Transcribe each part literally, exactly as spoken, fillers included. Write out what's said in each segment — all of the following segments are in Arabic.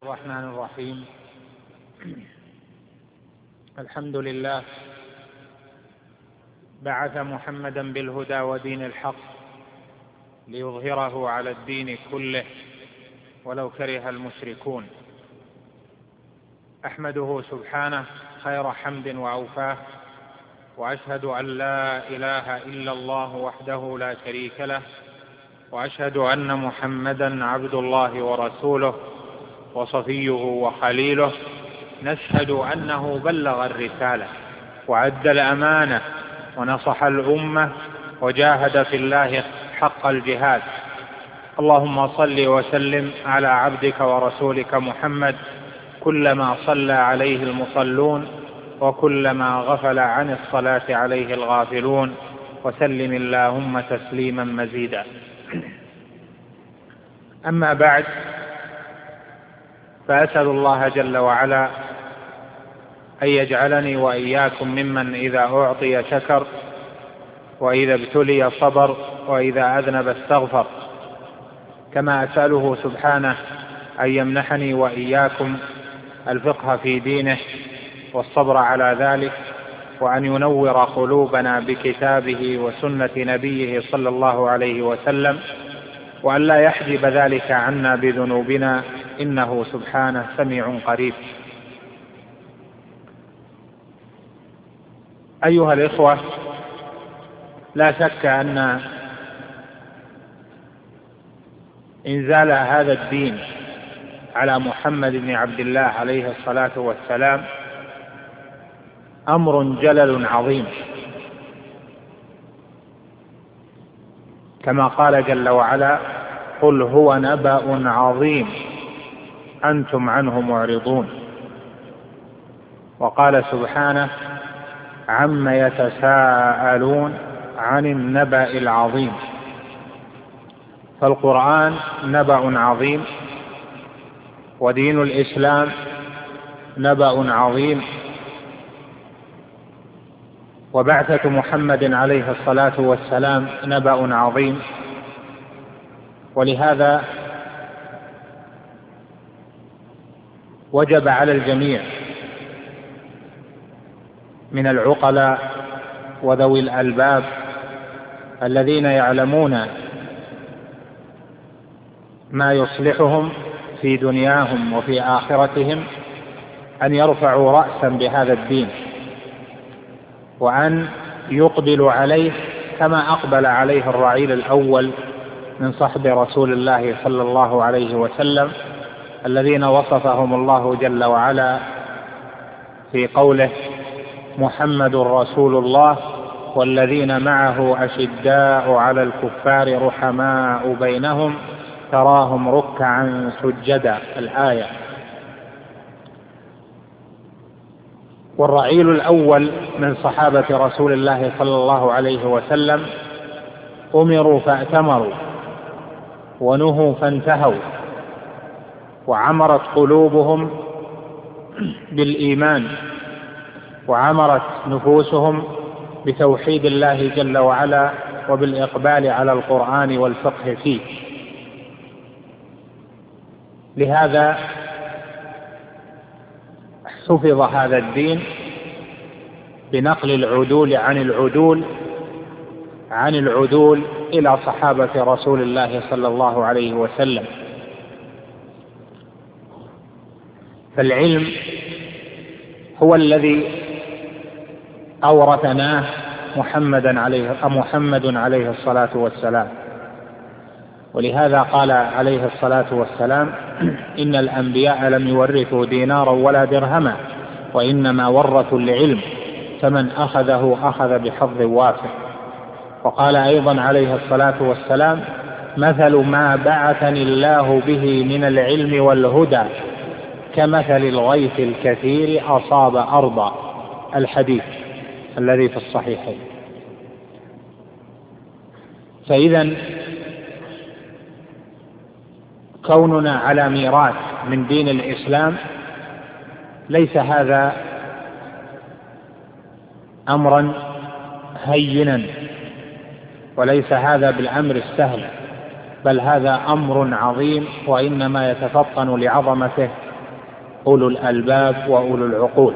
الرحمن الرحيم. الحمد لله بعث محمدا بالهدى ودين الحق ليظهره على الدين كله ولو كره المشركون. أحمده سبحانه خير حمد وأوفاه، وأشهد أن لا إله إلا الله وحده لا شريك له، وأشهد أن محمدا عبد الله ورسوله وصفيه وخليله. نشهد أنه بلغ الرسالة وأدى الأمانة ونصح الأمة وجاهد في الله حق الجهاد. اللهم صل وسلم على عبدك ورسولك محمد كلما صلى عليه المصلون وكلما غفل عن الصلاة عليه الغافلون، وسلم اللهم تسليما مزيدا. أما بعد، فأسأل الله جل وعلا أن يجعلني وإياكم ممن إذا أعطي شكر، وإذا ابتلي صبر، وإذا أذنب استغفر. كما أسأله سبحانه أن يمنحني وإياكم الفقه في دينه والصبر على ذلك، وأن ينور قلوبنا بكتابه وسنة نبيه صلى الله عليه وسلم، وأن لا يحجب ذلك عنا بذنوبنا، إنه سبحانه سميع قريب. أيها الإخوة، لا شك أن إنزال هذا الدين على محمد بن عبد الله عليه الصلاة والسلام أمر جلل عظيم، كما قال جل وعلا: قل هو نبأ عظيم أنتم عنه معرضون. وقال سبحانه: عم يتساءلون عن النبأ العظيم. فالقرآن نبأ عظيم، ودين الإسلام نبأ عظيم، وبعثة محمد عليه الصلاة والسلام نبأ عظيم. ولهذا وجب على الجميع من العقلاء وذوي الألباب الذين يعلمون ما يصلحهم في دنياهم وفي آخرتهم أن يرفعوا رأسا بهذا الدين، وأن يقبلوا عليه كما أقبل عليه الرعيل الأول من صحب رسول الله صلى الله عليه وسلم، الذين وصفهم الله جل وعلا في قوله: محمد رسول الله والذين معه أشداء على الكفار رحماء بينهم تراهم ركعا سجدا، الآية. والرعيل الأول من صحابة رسول الله صلى الله عليه وسلم أمروا فأتمروا، ونهوا فانتهوا، وعمرت قلوبهم بالإيمان، وعمرت نفوسهم بتوحيد الله جل وعلا وبالإقبال على القرآن والفقه فيه. لهذا حفظ هذا الدين بنقل العدول عن العدول عن العدول إلى صحابة رسول الله صلى الله عليه وسلم. فالعلم هو الذي أورثناه محمدا عليه محمد عليه الصلاة والسلام. ولهذا قال عليه الصلاة والسلام: إن الأنبياء لم يورثوا دينارا ولا درهما، وإنما ورثوا العلم، فمن أخذه أخذ بحظ وافر. وقال أيضا عليه الصلاة والسلام: مثل ما بعثني الله به من العلم والهدى كمثل الغيث الكثير أصاب أرضا، الحديث الذي في الصحيحين. فإذا كوننا على ميراث من دين الإسلام ليس هذا أمرا هينا، وليس هذا بالأمر السهل، بل هذا أمر عظيم، وإنما يتفطن لعظمته أولو الألباب وأولو العقول.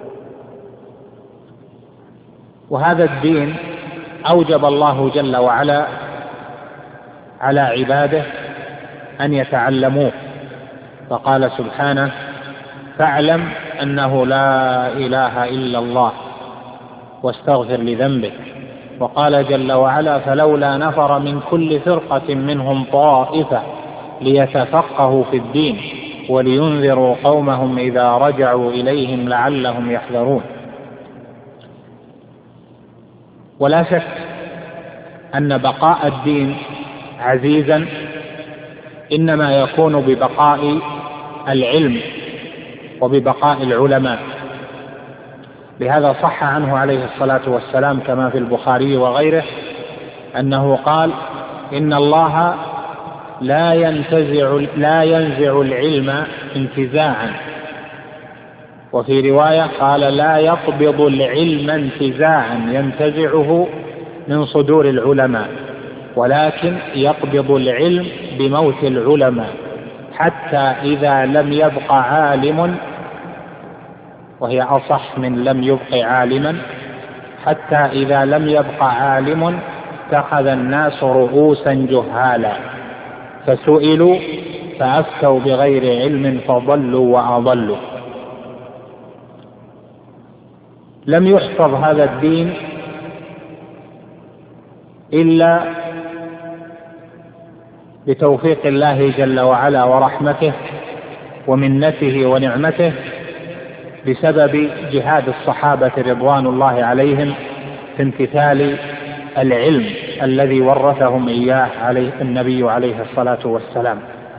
وهذا الدين أوجب الله جل وعلا على عباده أن يتعلموه، فقال سبحانه: فاعلم أنه لا إله إلا الله واستغفر لذنبك. وقال جل وعلا: فلولا نفر من كل فرقة منهم طائفة ليتفقهوا في الدين ولينذروا قومهم إذا رجعوا إليهم لعلهم يحذرون. ولا شك أن بقاء الدين عزيزا إنما يكون ببقاء العلم وببقاء العلماء. لهذا صح عنه عليه الصلاة والسلام كما في البخاري وغيره أنه قال: إن الله لا ينتزع لا ينزع العلم انتزاعا، وفي رواية قال: لا يقبض العلم انتزاعا ينتزعه من صدور العلماء، ولكن يقبض العلم بموت العلماء، حتى إذا لم يبق عالم، وهي أصح من لم يبق عالما، حتى إذا لم يبق عالم اتخذ الناس رؤوسا جهالا فسئلوا فأفتوا بغير علم فضلوا وأضلوا. لم يحفظ هذا الدين إلا بتوفيق الله جل وعلا ورحمته ومنته ونعمته، بسبب جهاد الصحابة رضوان الله عليهم في امتثال العلم الذي ورثهم إياه عليه النبي عليه الصلاة والسلام.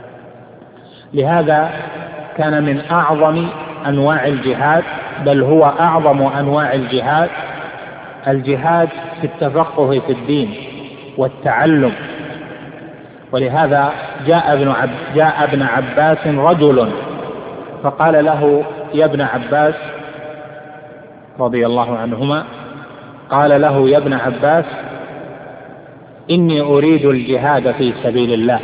لهذا كان من أعظم أنواع الجهاد، بل هو أعظم أنواع الجهاد، الجهاد في التفقه في الدين والتعلم. ولهذا جاء ابن, عب جاء ابن عباس رجل فقال له: يا ابن عباس، رضي الله عنهما، قال له: يا ابن عباس، إني أريد الجهاد في سبيل الله.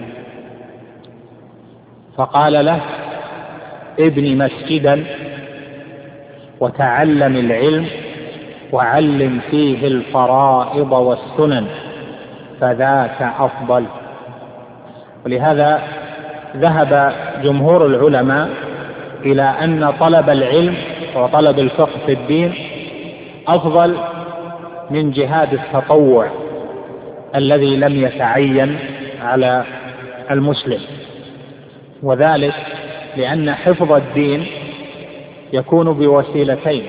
فقال له: ابن مسجدا وتعلم العلم وعلم فيه الفرائض والسنن فذاك أفضل. ولهذا ذهب جمهور العلماء إلى أن طلب العلم وطلب الفقه في الدين أفضل من جهاد التطوع الذي لم يتعين على المسلم، وذلك لأن حفظ الدين يكون بوسيلتين: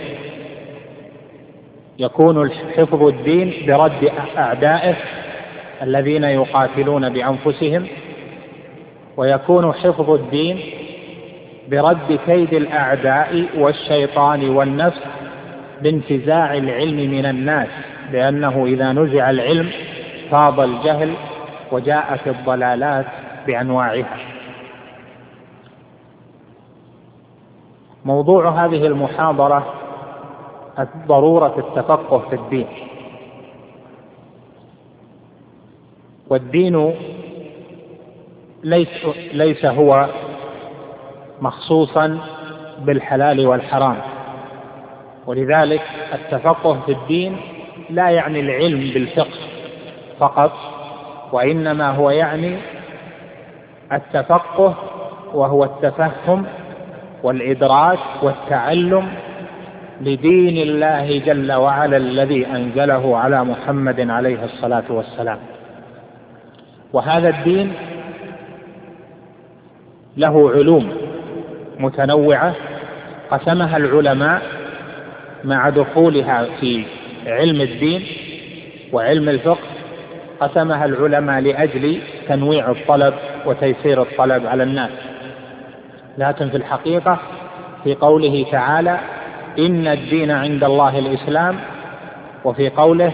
يكون حفظ الدين برد أعدائه الذين يقاتلون بأنفسهم، ويكون حفظ الدين برد كيد الأعداء والشيطان والنفس بانتزاع العلم من الناس، لأنه إذا نزع العلم فاض الجهل وجاءت الضلالات بأنواعها. موضوع هذه المحاضرة ضرورة التفقه في الدين. والدين ليس, ليس هو مخصوصا بالحلال والحرام، ولذلك التفقه في الدين لا يعني العلم بالفقه فقط، وإنما هو يعني التفقه وهو التفهم والإدراك والتعلم لدين الله جل وعلا الذي أنزله على محمد عليه الصلاة والسلام. وهذا الدين له علوم متنوعة قسمها العلماء مع دخولها في علم الدين وعلم الفقه، قسمها العلماء لأجل تنويع الطلب وتيسير الطلب على الناس. لكن في الحقيقة في قوله تعالى: إن الدين عند الله الإسلام، وفي قوله: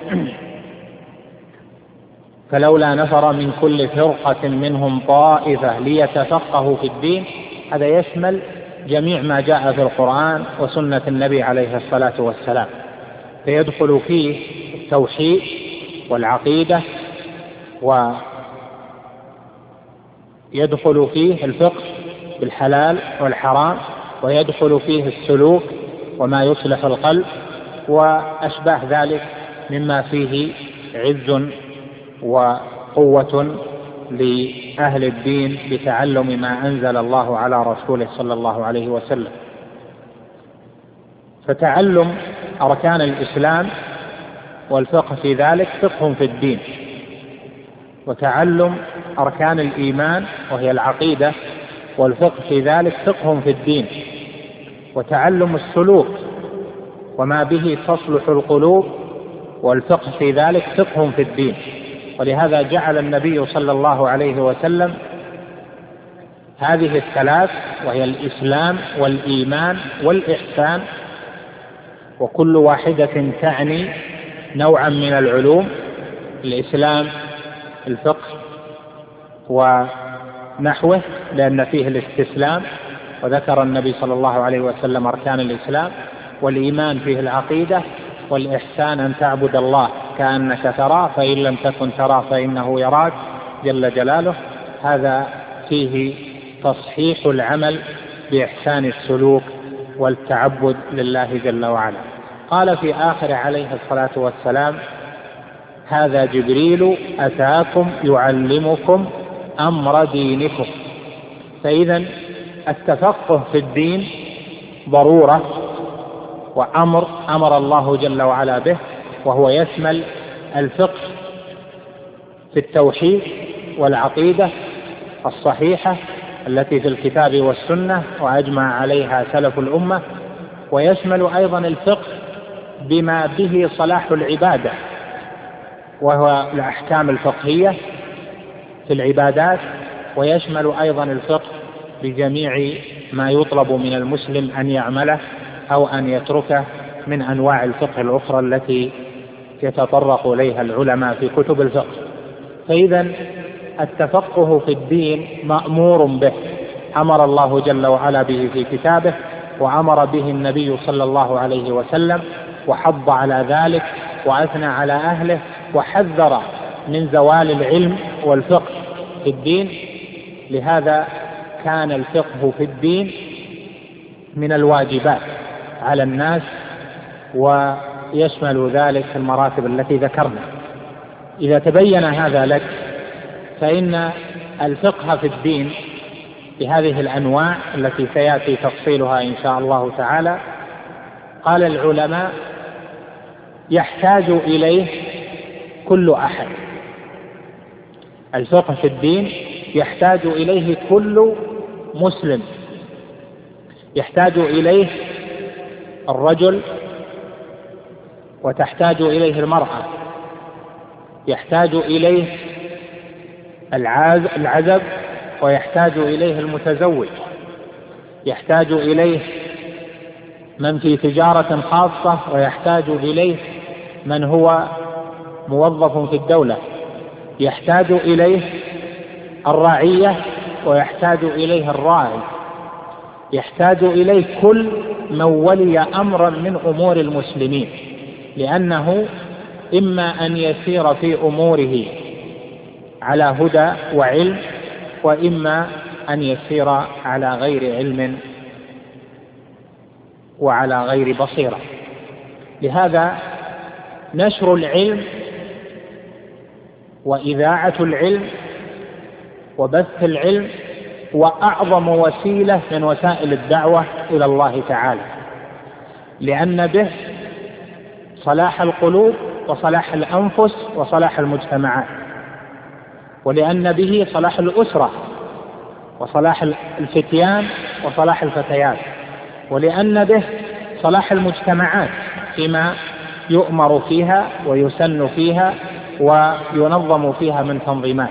فلولا نفر من كل فرقة منهم طائفة ليتفقهوا في الدين، هذا يشمل جميع ما جاء في القرآن وسنة النبي عليه الصلاة والسلام، فيدخل فيه التوحيد والعقيدة، ويدخل فيه الفقه بالحلال والحرام، ويدخل فيه السلوك وما يصلح القلب وأشباه ذلك مما فيه عز وقوة لأهل الدين بتعلم ما أنزل الله على رسوله صلى الله عليه وسلم. فتعلم أركان الإسلام والفقه في ذلك فقه في الدين، وتعلم أركان الإيمان وهي العقيدة والفقه في ذلك فقه في الدين، وتعلم السلوك وما به تصلح القلوب والفقه في ذلك فقه في الدين. ولهذا جعل النبي صلى الله عليه وسلم هذه الثلاث وهي الإسلام والإيمان والإحسان، وكل واحدة تعني نوعا من العلوم. الإسلام الفقه ونحوه لأن فيه الاستسلام، وذكر النبي صلى الله عليه وسلم أركان الإسلام. والإيمان فيه العقيدة، والإحسان أن تعبد الله كأنك تراه فإن لم تكن تراه فإنه يراك جل جلاله. هذا فيه تصحيح العمل بإحسان السلوك والتعبد لله جل وعلا. قال في آخر عليه الصلاة والسلام: هذا جبريل أتاكم يعلمكم أمر دينكم. فإذا التفقه في الدين ضرورة وأمر أمر الله جل وعلا به، وهو يشمل الفقه في التوحيد والعقيدة الصحيحة التي في الكتاب والسنة وأجمع عليها سلف الأمة، ويشمل أيضا الفقه بما به صلاح العبادة وهو الأحكام الفقهية في العبادات، ويشمل أيضا الفقه بجميع ما يطلب من المسلم أن يعمله أو أن يتركه من أنواع الفقه الأخرى التي يتطرق إليها العلماء في كتب الفقه. فإذا التفقه في الدين مأمور به، أمر الله جل وعلا به في كتابه، وأمر به النبي صلى الله عليه وسلم، وحض على ذلك وأثنى على أهله، وحذر من زوال العلم والفقه في الدين. لهذا كان الفقه في الدين من الواجبات على الناس، ويشمل ذلك المراتب التي ذكرنا. إذا تبين هذا لك فإن الفقه في الدين بهذه الأنواع التي سيأتي تفصيلها إن شاء الله تعالى، قال العلماء يحتاج إليه كل أحد. الفقه في الدين يحتاج إليه كل مسلم، يحتاج إليه الرجل وتحتاج إليه المرأة، يحتاج إليه العزب ويحتاج إليه المتزوج، يحتاج إليه من في تجارة خاصة ويحتاج إليه من هو موظف في الدولة، يحتاج إليه الرعية ويحتاج إليه الراعي، يحتاج إليه كل من ولي أمرا من أمور المسلمين، لأنه إما أن يسير في أموره على هدى وعلم، وإما أن يسير على غير علم وعلى غير بصيرة. لهذا نشر العلم وإذاعة العلم وبث العلم وأعظم وسيلة من وسائل الدعوة إلى الله تعالى، لأن به صلاح القلوب وصلاح الأنفس وصلاح المجتمعات، ولأن به صلاح الأسرة وصلاح الفتيان وصلاح الفتيات، ولأن به صلاح المجتمعات فيما يؤمر فيها ويسن فيها وينظم فيها من تنظيمات.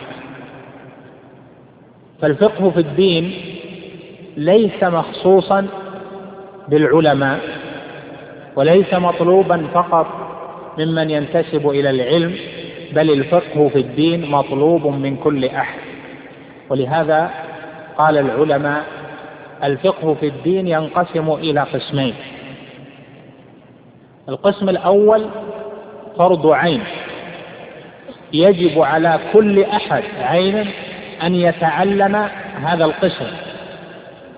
فالفقه في الدين ليس مخصوصا بالعلماء، وليس مطلوبا فقط ممن ينتسب إلى العلم، بل الفقه في الدين مطلوب من كل أحد. ولهذا قال العلماء الفقه في الدين ينقسم إلى قسمين: القسم الأول فرض عين، يجب على كل أحد عين أن يتعلم هذا القسم،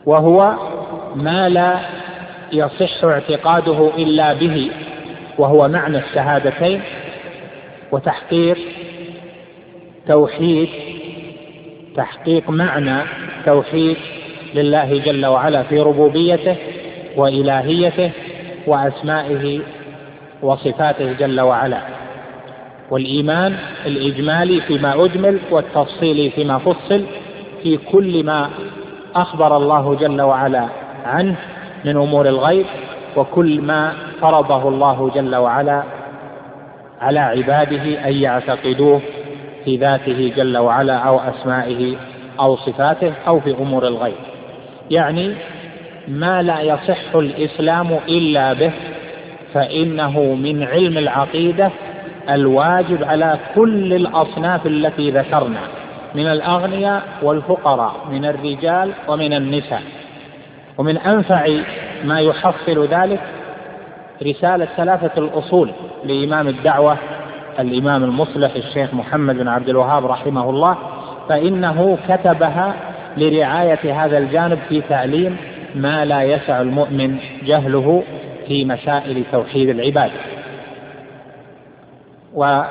وهو ما لا يصح اعتقاده إلا به، وهو معنى الشهادتين وتحقيق توحيد تحقيق معنى توحيد لله جل وعلا في ربوبيته وإلهيته وأسمائه وصفاته جل وعلا، والإيمان الإجمالي فيما أجمل والتفصيلي فيما فصل في كل ما أخبر الله جل وعلا عنه من أمور الغيب، وكل ما فرضه الله جل وعلا على عباده أن يعتقدوه في ذاته جل وعلا أو أسمائه أو صفاته أو في أمور الغيب. يعني ما لا يصح الإسلام إلا به، فإنه من علم العقيدة الواجب على كل الأصناف التي ذكرنا من الأغنياء والفقراء، من الرجال ومن النساء. ومن أنفع ما يحصل ذلك رسالة ثلاثة الأصول لإمام الدعوة الإمام المصلح الشيخ محمد بن عبد الوهاب رحمه الله، فإنه كتبها لرعاية هذا الجانب في تعليم ما لا يسع المؤمن جهله في مسائل توحيد العباد. وبعض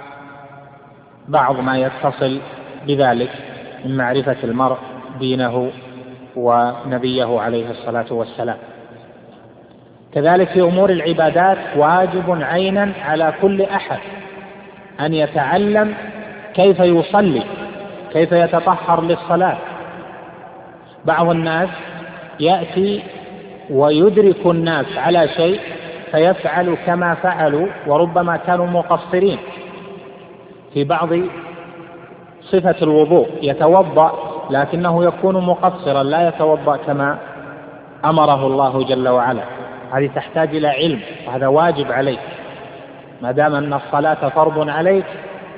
ما يتصل بذلك من معرفة المرء دينه ونبيه عليه الصلاة والسلام. كذلك في أمور العبادات واجب عينا على كل أحد أن يتعلم كيف يصلي، كيف يتطهر للصلاة. بعض الناس يأتي ويدرك الناس على شيء فيفعل كما فعلوا، وربما كانوا مقصرين في بعض صفة الوضوء، يتوضأ لكنه يكون مقصرا لا يتوضأ كما أمره الله جل وعلا. هذه تحتاج إلى علم، وهذا واجب عليك ما دام أن الصلاة فرض عليك،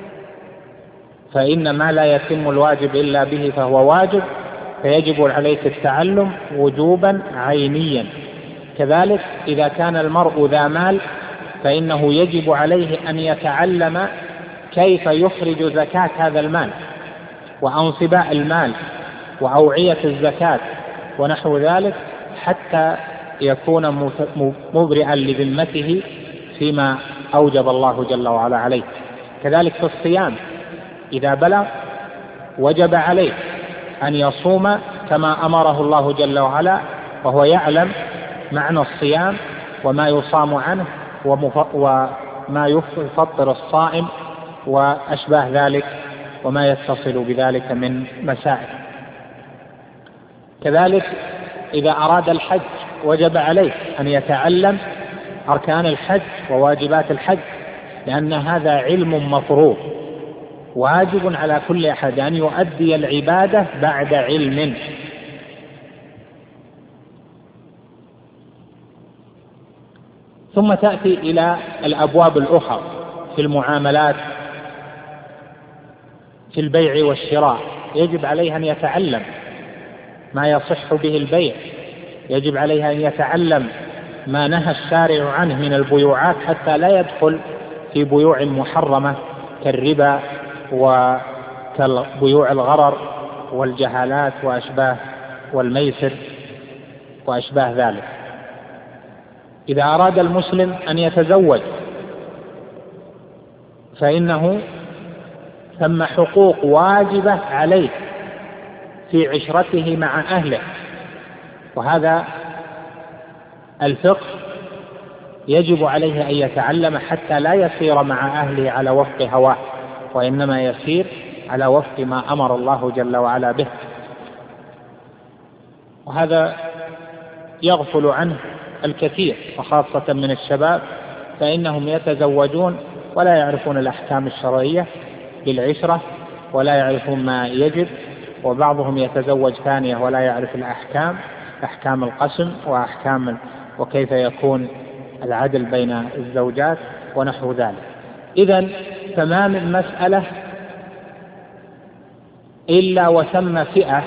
فإن ما لا يتم الواجب إلا به فهو واجب، فيجب عليك التعلم وجوبا عينيا. كذلك إذا كان المرء ذا مال فإنه يجب عليه أن يتعلم كيف يخرج زكاة هذا المال وأنصباء المال وأوعية الزكاة ونحو ذلك، حتى يكون مبرئا لذمته فيما أوجب الله جل وعلا عليه. كذلك في الصيام إذا بلغ وجب عليه أن يصوم كما أمره الله جل وعلا، وهو يعلم معنى الصيام وما يصام عنه وما يفطر الصائم وأشباه ذلك وما يتصل بذلك من مسائل. كذلك إذا أراد الحج وجب عليه أن يتعلم أركان الحج وواجبات الحج، لأن هذا علم مفروض واجب على كل أحد أن يؤدي العبادة بعد علم. ثم تأتي إلى الأبواب الأخرى في المعاملات في البيع والشراء، يجب عليه أن يتعلم ما يصح به البيع، يجب عليه أن يتعلم ما نهى الشارع عنه من البيوعات حتى لا يدخل في بيوع محرمة كالربا وكالبيوع الغرر والجهالات وأشباه والميسر وأشباه ذلك. إذا أراد المسلم أن يتزوج فإنه ثم حقوق واجبة عليه في عشرته مع أهله، وهذا الفقه يجب عليه أن يتعلم حتى لا يسير مع أهله على وفق هواه، وإنما يسير على وفق ما أمر الله جل وعلا به. وهذا يغفل عنه الكثير، وخاصة من الشباب، فإنهم يتزوجون ولا يعرفون الأحكام الشرعية للعشرة ولا يعرفون ما يجب، وبعضهم يتزوج ثانية ولا يعرف الأحكام، أحكام القسم وأحكام وكيف يكون العدل بين الزوجات ونحو ذلك. إذن فما من مسألة إلا وثم فئة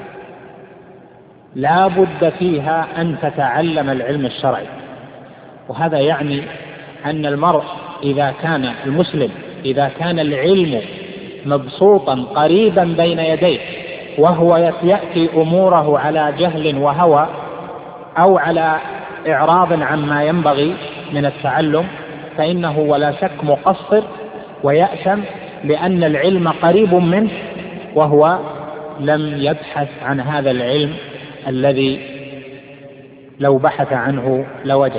لا بد فيها أن تتعلم العلم الشرعي. وهذا يعني أن المرء إذا كان المسلم إذا كان العلم مبسوطا قريبا بين يديه وهو يأتي أموره على جهل وهوى أو على إعراض عما ينبغي من التعلم، فإنه ولا شك مقصر ويأثم، لأن العلم قريب منه وهو لم يبحث عن هذا العلم الذي لو بحث عنه لوجد.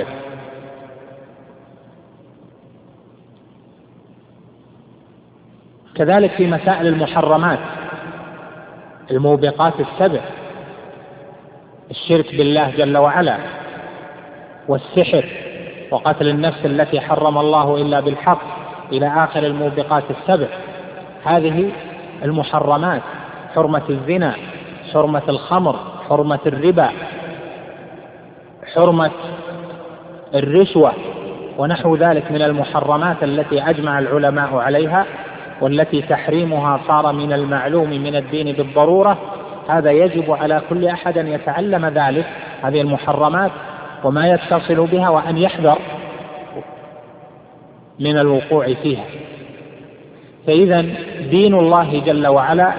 كذلك في مسائل المحرمات الموبقات السبع، الشرك بالله جل وعلا، والسحر، وقتل النفس التي حرم الله إلا بالحق، إلى آخر الموبقات السبع. هذه المحرمات، حرمة الزنا، حرمة الخمر، حرمة الربا، حرمة الرشوة، ونحو ذلك من المحرمات التي أجمع العلماء عليها، والتي تحريمها صار من المعلوم من الدين بالضرورة. هذا يجب على كل أحد أن يتعلم ذلك، هذه المحرمات وما يتصل بها، وأن يحذر من الوقوع فيها. فإذا دين الله جل وعلا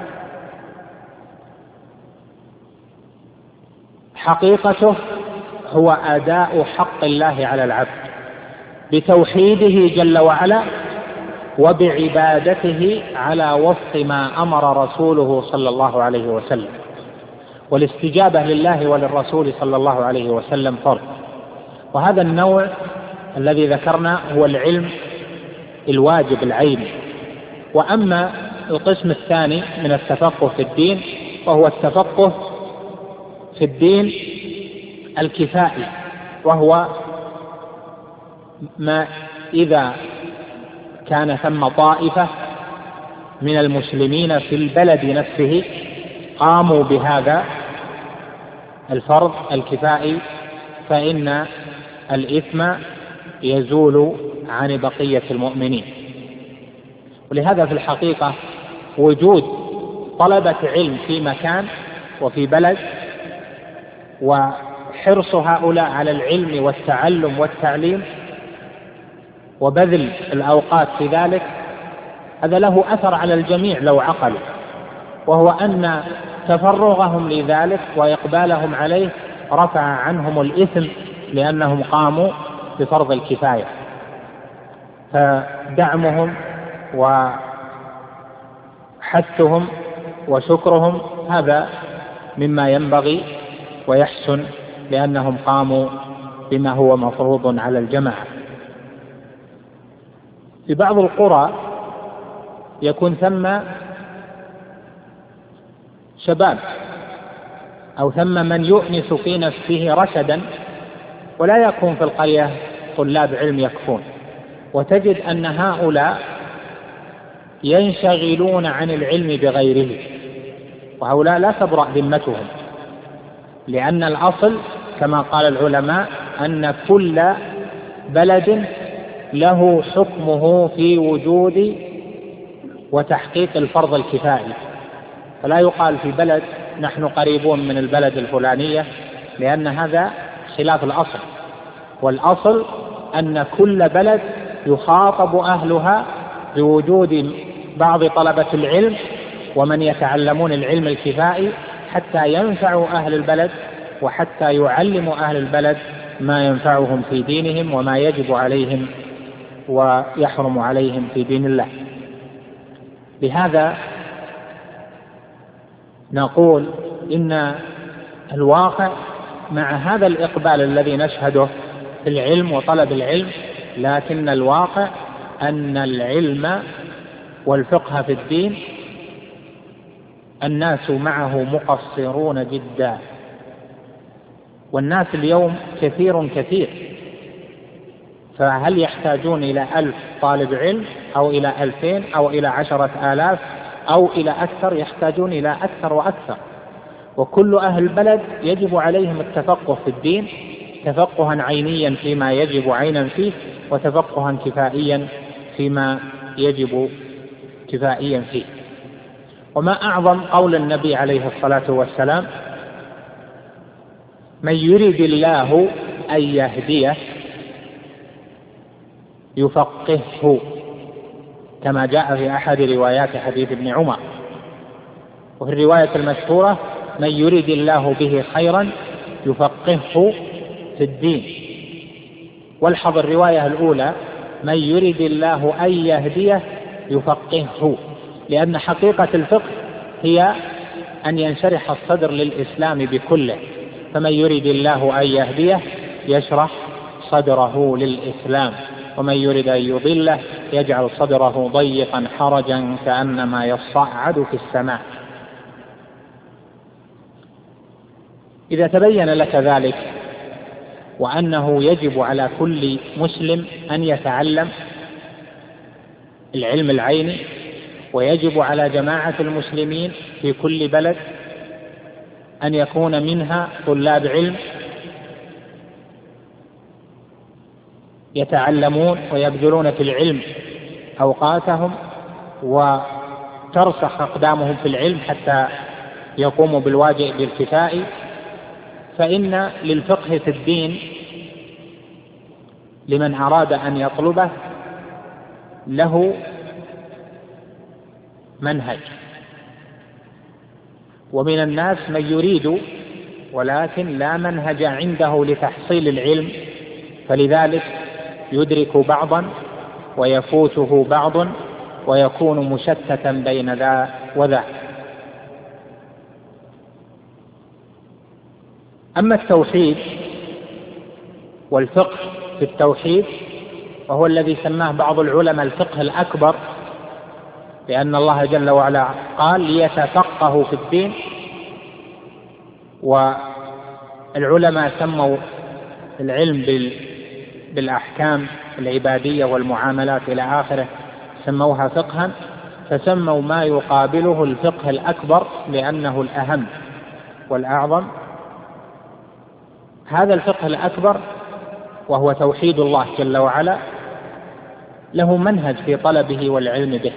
حقيقته هو أداء حق الله على العبد بتوحيده جل وعلا وبعبادته على وفق ما أمر رسوله صلى الله عليه وسلم. والاستجابة لله وللرسول صلى الله عليه وسلم فرض. وهذا النوع الذي ذكرنا هو العلم الواجب العيني. وأما القسم الثاني من التفقه في الدين وهو التفقه في الدين الكفائي، وهو ما إذا كان ثم طائفة من المسلمين في البلد نفسه قاموا بهذا الفرض الكفائي، فإن الإثم يزول عن بقية المؤمنين. ولهذا في الحقيقة وجود طلبة علم في مكان وفي بلد وحرص هؤلاء على العلم والتعلم والتعليم وبذل الأوقات في ذلك، هذا له أثر على الجميع لو عقلوا، وهو أن تفرغهم لذلك وإقبالهم عليه رفع عنهم الإثم لأنهم قاموا بفرض الكفاية. فدعمهم وحثهم وشكرهم هذا مما ينبغي ويحسن، لأنهم قاموا بما هو مفروض على الجماعة. في بعض القرى يكون ثم شباب أو ثم من يؤنس في نفسه رشدا، ولا يكون في القرية طلاب علم يكفون، وتجد أن هؤلاء ينشغلون عن العلم بغيره، وهؤلاء لا تبرأ ذمتهم، لأن الأصل كما قال العلماء أن كل بلد له حكمه في وجود وتحقيق الفرض الكفائي. فلا يقال في بلد نحن قريبون من البلد الفلانية، لأن هذا خلاف الأصل. والأصل أن كل بلد يخاطب أهلها بوجود بعض طلبة العلم ومن يتعلمون العلم الكفائي حتى ينفعوا أهل البلد، وحتى يعلموا أهل البلد ما ينفعهم في دينهم وما يجب عليهم ويحرم عليهم في دين الله. لهذا نقول إن الواقع مع هذا الإقبال الذي نشهده في العلم وطلب العلم، لكن الواقع أن العلم والفقه في الدين الناس معه مقصرون جدا. والناس اليوم كثير كثير، فهل يحتاجون إلى ألف طالب علم أو إلى ألفين أو إلى عشرة آلاف أو إلى أكثر؟ يحتاجون إلى أكثر وأكثر. وكل أهل البلد يجب عليهم التفقه في الدين، تفقها عينيا فيما يجب عينا فيه، وتفقها كفائيا فيما يجب كفائيا فيه. وما أعظم قول النبي عليه الصلاة والسلام: من يريد الله أن يهديه يفقهه، كما جاء في أحد روايات حديث ابن عمر. وفي الرواية المشهورة من يريد الله به خيرا يفقهه في الدين. والحظ الرواية الأولى من يريد الله أن يهديه يفقهه، لأن حقيقة الفقه هي أن ينشرح الصدر للإسلام بكله، فمن يريد الله أن يهديه يشرح صدره للإسلام، ومن يريد أن يضله يجعل صدره ضيقا حرجا كأنما يصعد في السماء. إذا تبين لك ذلك وأنه يجب على كل مسلم أن يتعلم العلم العيني، ويجب على جماعة المسلمين في كل بلد أن يكون منها طلاب علم يتعلمون ويبذلون في العلم أوقاتهم وترسخ أقدامهم في العلم حتى يقوموا بالواجب الكفائي، فإن للفقه في الدين لمن أراد أن يطلبه له منهج. ومن الناس من يريد ولكن لا منهج عنده لتحصيل العلم، فلذلك يدرك بعضا ويفوته بعض ويكون مشتتا بين ذا وذا. أما التوحيد والفقه في التوحيد، وهو الذي سماه بعض العلماء الفقه الأكبر، لأن الله جل وعلا قال ليتفقهوا في الدين، والعلماء سموا العلم بالأحكام العبادية والمعاملات إلى آخره سموها فقها، فسموا ما يقابله الفقه الأكبر لأنه الأهم والأعظم. هذا الفقه الأكبر وهو توحيد الله جل وعلا له منهج في طلبه والعلم به،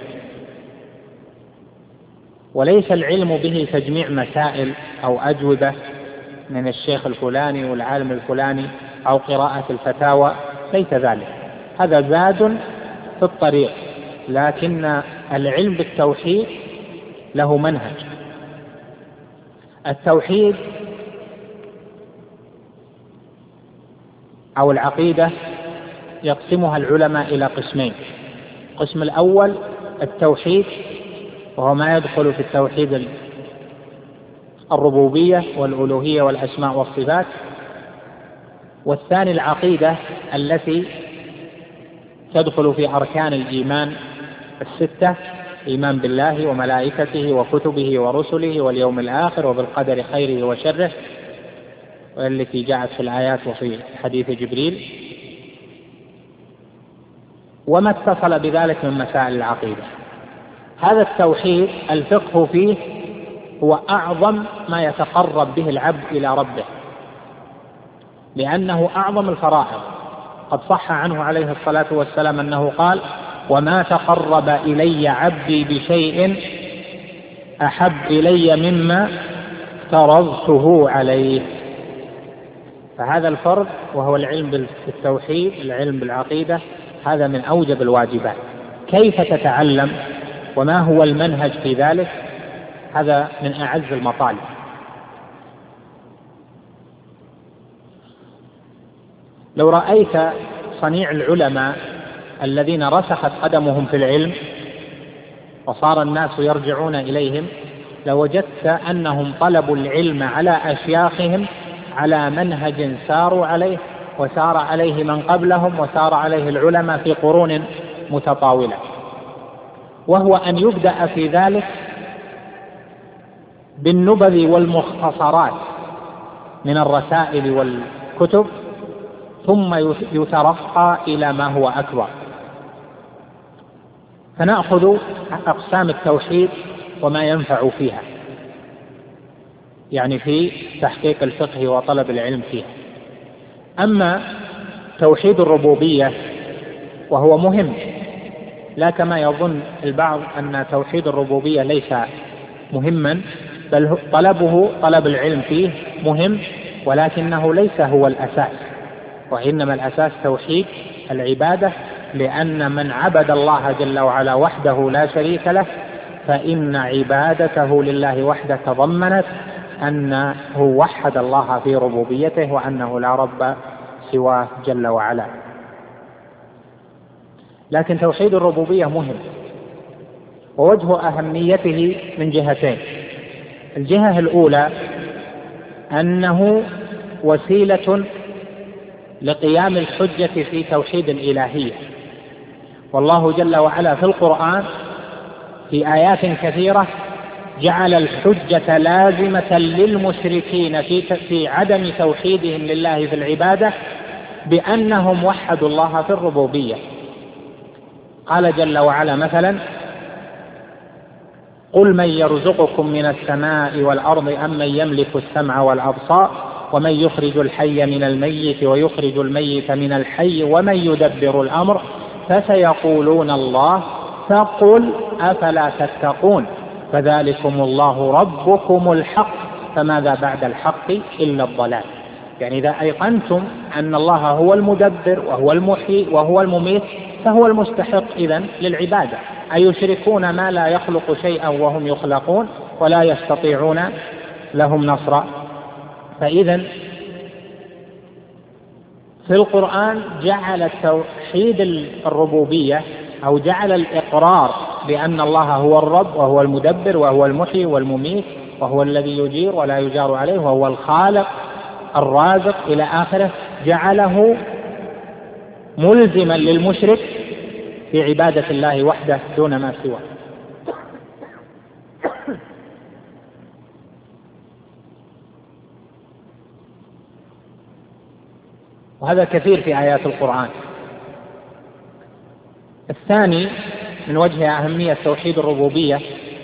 وليس العلم به تجميع مسائل أو أجوبة من الشيخ الفلاني والعالم الفلاني أو قراءة الفتاوى، ليس ذلك، هذا زاد في الطريق، لكن العلم بالتوحيد له منهج. التوحيد أو العقيدة يقسمها العلماء إلى قسمين. القسم الأول التوحيد، وهو ما يدخل في التوحيد الربوبية والألوهية والأسماء والصفات. والثاني العقيدة التي تدخل في أركان الإيمان الستة: إيمان بالله وملائكته وكتبه ورسله واليوم الآخر وبالقدر خيره وشره، والتي جاءت في الآيات وفي حديث جبريل، وما اتصل بذلك من مسائل العقيدة. هذا التوحيد الفقه فيه هو أعظم ما يتقرب به العبد إلى ربه، لأنه أعظم الفرائض. قد صح عنه عليه الصلاة والسلام أنه قال: وما تقرب إلي عبدي بشيء أحب إلي مما افترضته عليه. فهذا الفرض وهو العلم بالتوحيد، العلم بالعقيدة، هذا من أوجب الواجبات. كيف تتعلم وما هو المنهج في ذلك؟ هذا من أعز المطالب. لو رأيت صنيع العلماء الذين رسخت قدمهم في العلم وصار الناس يرجعون إليهم، لوجدت أنهم طلبوا العلم على أشياخهم على منهج ساروا عليه وسار عليه من قبلهم وسار عليه العلماء في قرون متطاولة، وهو أن يبدأ في ذلك بالنبذ والمختصرات من الرسائل والكتب، ثم يترقى إلى ما هو أكبر. فنأخذ أقسام التوحيد وما ينفع فيها، يعني في تحقيق الفقه وطلب العلم فيها. أما توحيد الربوبية وهو مهم، لا كما يظن البعض أن توحيد الربوبية ليس مهما، بل طلبه طلب العلم فيه مهم، ولكنه ليس هو الأساس، وإنما الأساس توحيد العبادة، لأن من عبد الله جل وعلا وحده لا شريك له فإن عبادته لله وحده تضمنت أنه وحد الله في ربوبيته وأنه لا رب سواه جل وعلا. لكن توحيد الربوبية مهم، ووجه أهميته من جهتين. الجهة الأولى أنه وسيلة لقيام الحجة في توحيد الإلهية، والله جل وعلا في القرآن في آيات كثيرة جعل الحجة لازمة للمشركين في عدم توحيدهم لله في العبادة بأنهم وحدوا الله في الربوبية. قال جل وعلا مثلا: قل من يرزقكم من السماء والأرض أم من يملك السمع والأبصار ومن يخرج الحي من الميت ويخرج الميت من الحي ومن يدبر الأمر فسيقولون الله فقل أفلا تتقون فذلكم الله ربكم الحق فماذا بعد الحق إلا الضلال. يعني إذا أيقنتم أن الله هو المدبر وهو المحيي وهو المميت فهو المستحق إذن للعبادة. أيشركون ما لا يخلق شيئا وهم يخلقون ولا يستطيعون لهم نصرا. فإذن في القرآن جعل توحيد الربوبية أو جعل الإقرار بأن الله هو الرب وهو المدبر وهو المحيي والمميت وهو الذي يجير ولا يجار عليه وهو الخالق الرازق إلى آخره، جعله ملزما للمشرك في عبادة الله وحده دون ما سواه. وهذا كثير في آيات القرآن. الثاني من وجه أهمية توحيد الربوبية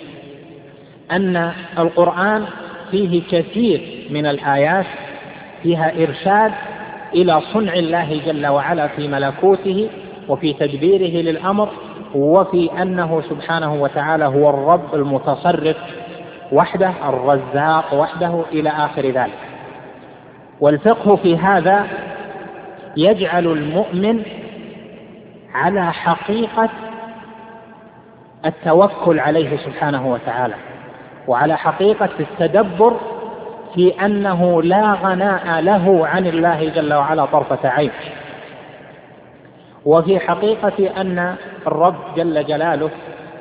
أن القرآن فيه كثير من الآيات فيها إرشاد إلى صنع الله جل وعلا في ملكوته وفي تدبيره للأمر، وفي أنه سبحانه وتعالى هو الرب المتصرف وحده الرزاق وحده إلى آخر ذلك. والفقه في هذا يجعل المؤمن على حقيقة التوكل عليه سبحانه وتعالى، وعلى حقيقة التدبر في أنه لا غناء له عن الله جل وعلا طرفة عين، وفي حقيقة أن الرب جل جلاله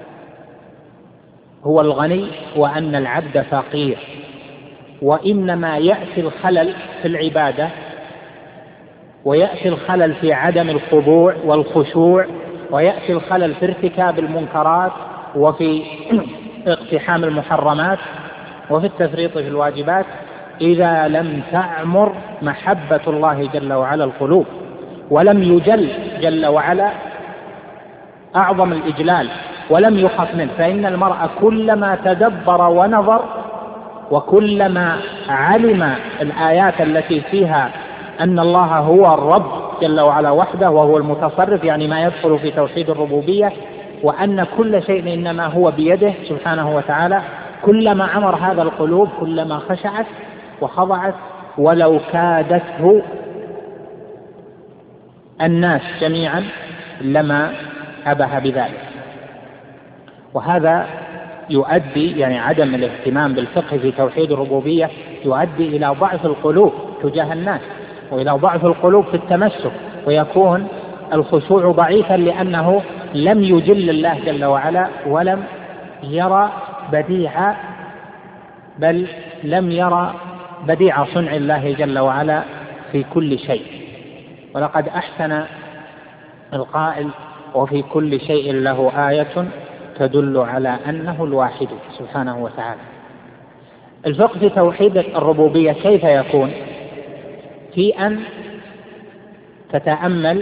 هو الغني وأن العبد فقير، وإنما يأتي الخلل في العبادة ويأتي الخلل في عدم الخضوع والخشوع ويأتي الخلل في ارتكاب المنكرات وفي اقتحام المحرمات وفي التفريط في الواجبات إذا لم تعمر محبة الله جل وعلا القلوب ولم يجل جل وعلا أعظم الإجلال ولم يخف منه. فإن المرء كلما تدبر ونظر وكلما علم الآيات التي فيها أن الله هو الرب جل وعلا وحده وهو المتصرف، يعني ما يدخل في توحيد الربوبية، وأن كل شيء إنما هو بيده سبحانه وتعالى، كلما عمر هذا القلوب كلما خشعت وخضعت ولو كادته الناس جميعا لما أبه بذلك. وهذا يؤدي يعني عدم الاهتمام بالفقه في توحيد الربوبية يؤدي إلى ضعف القلوب تجاه الناس وإلى ضعف القلوب في التمسك، ويكون الخشوع ضعيفا لأنه لم يجل الله جل وعلا ولم يرى بديع بل لم يرى بديع صنع الله جل وعلا في كل شيء. ولقد أحسن القائل: وفي كل شيء له آية تدل على أنه الواحد سبحانه وتعالى. الفقه في توحيد الربوبية كيف يكون؟ في أن تتأمل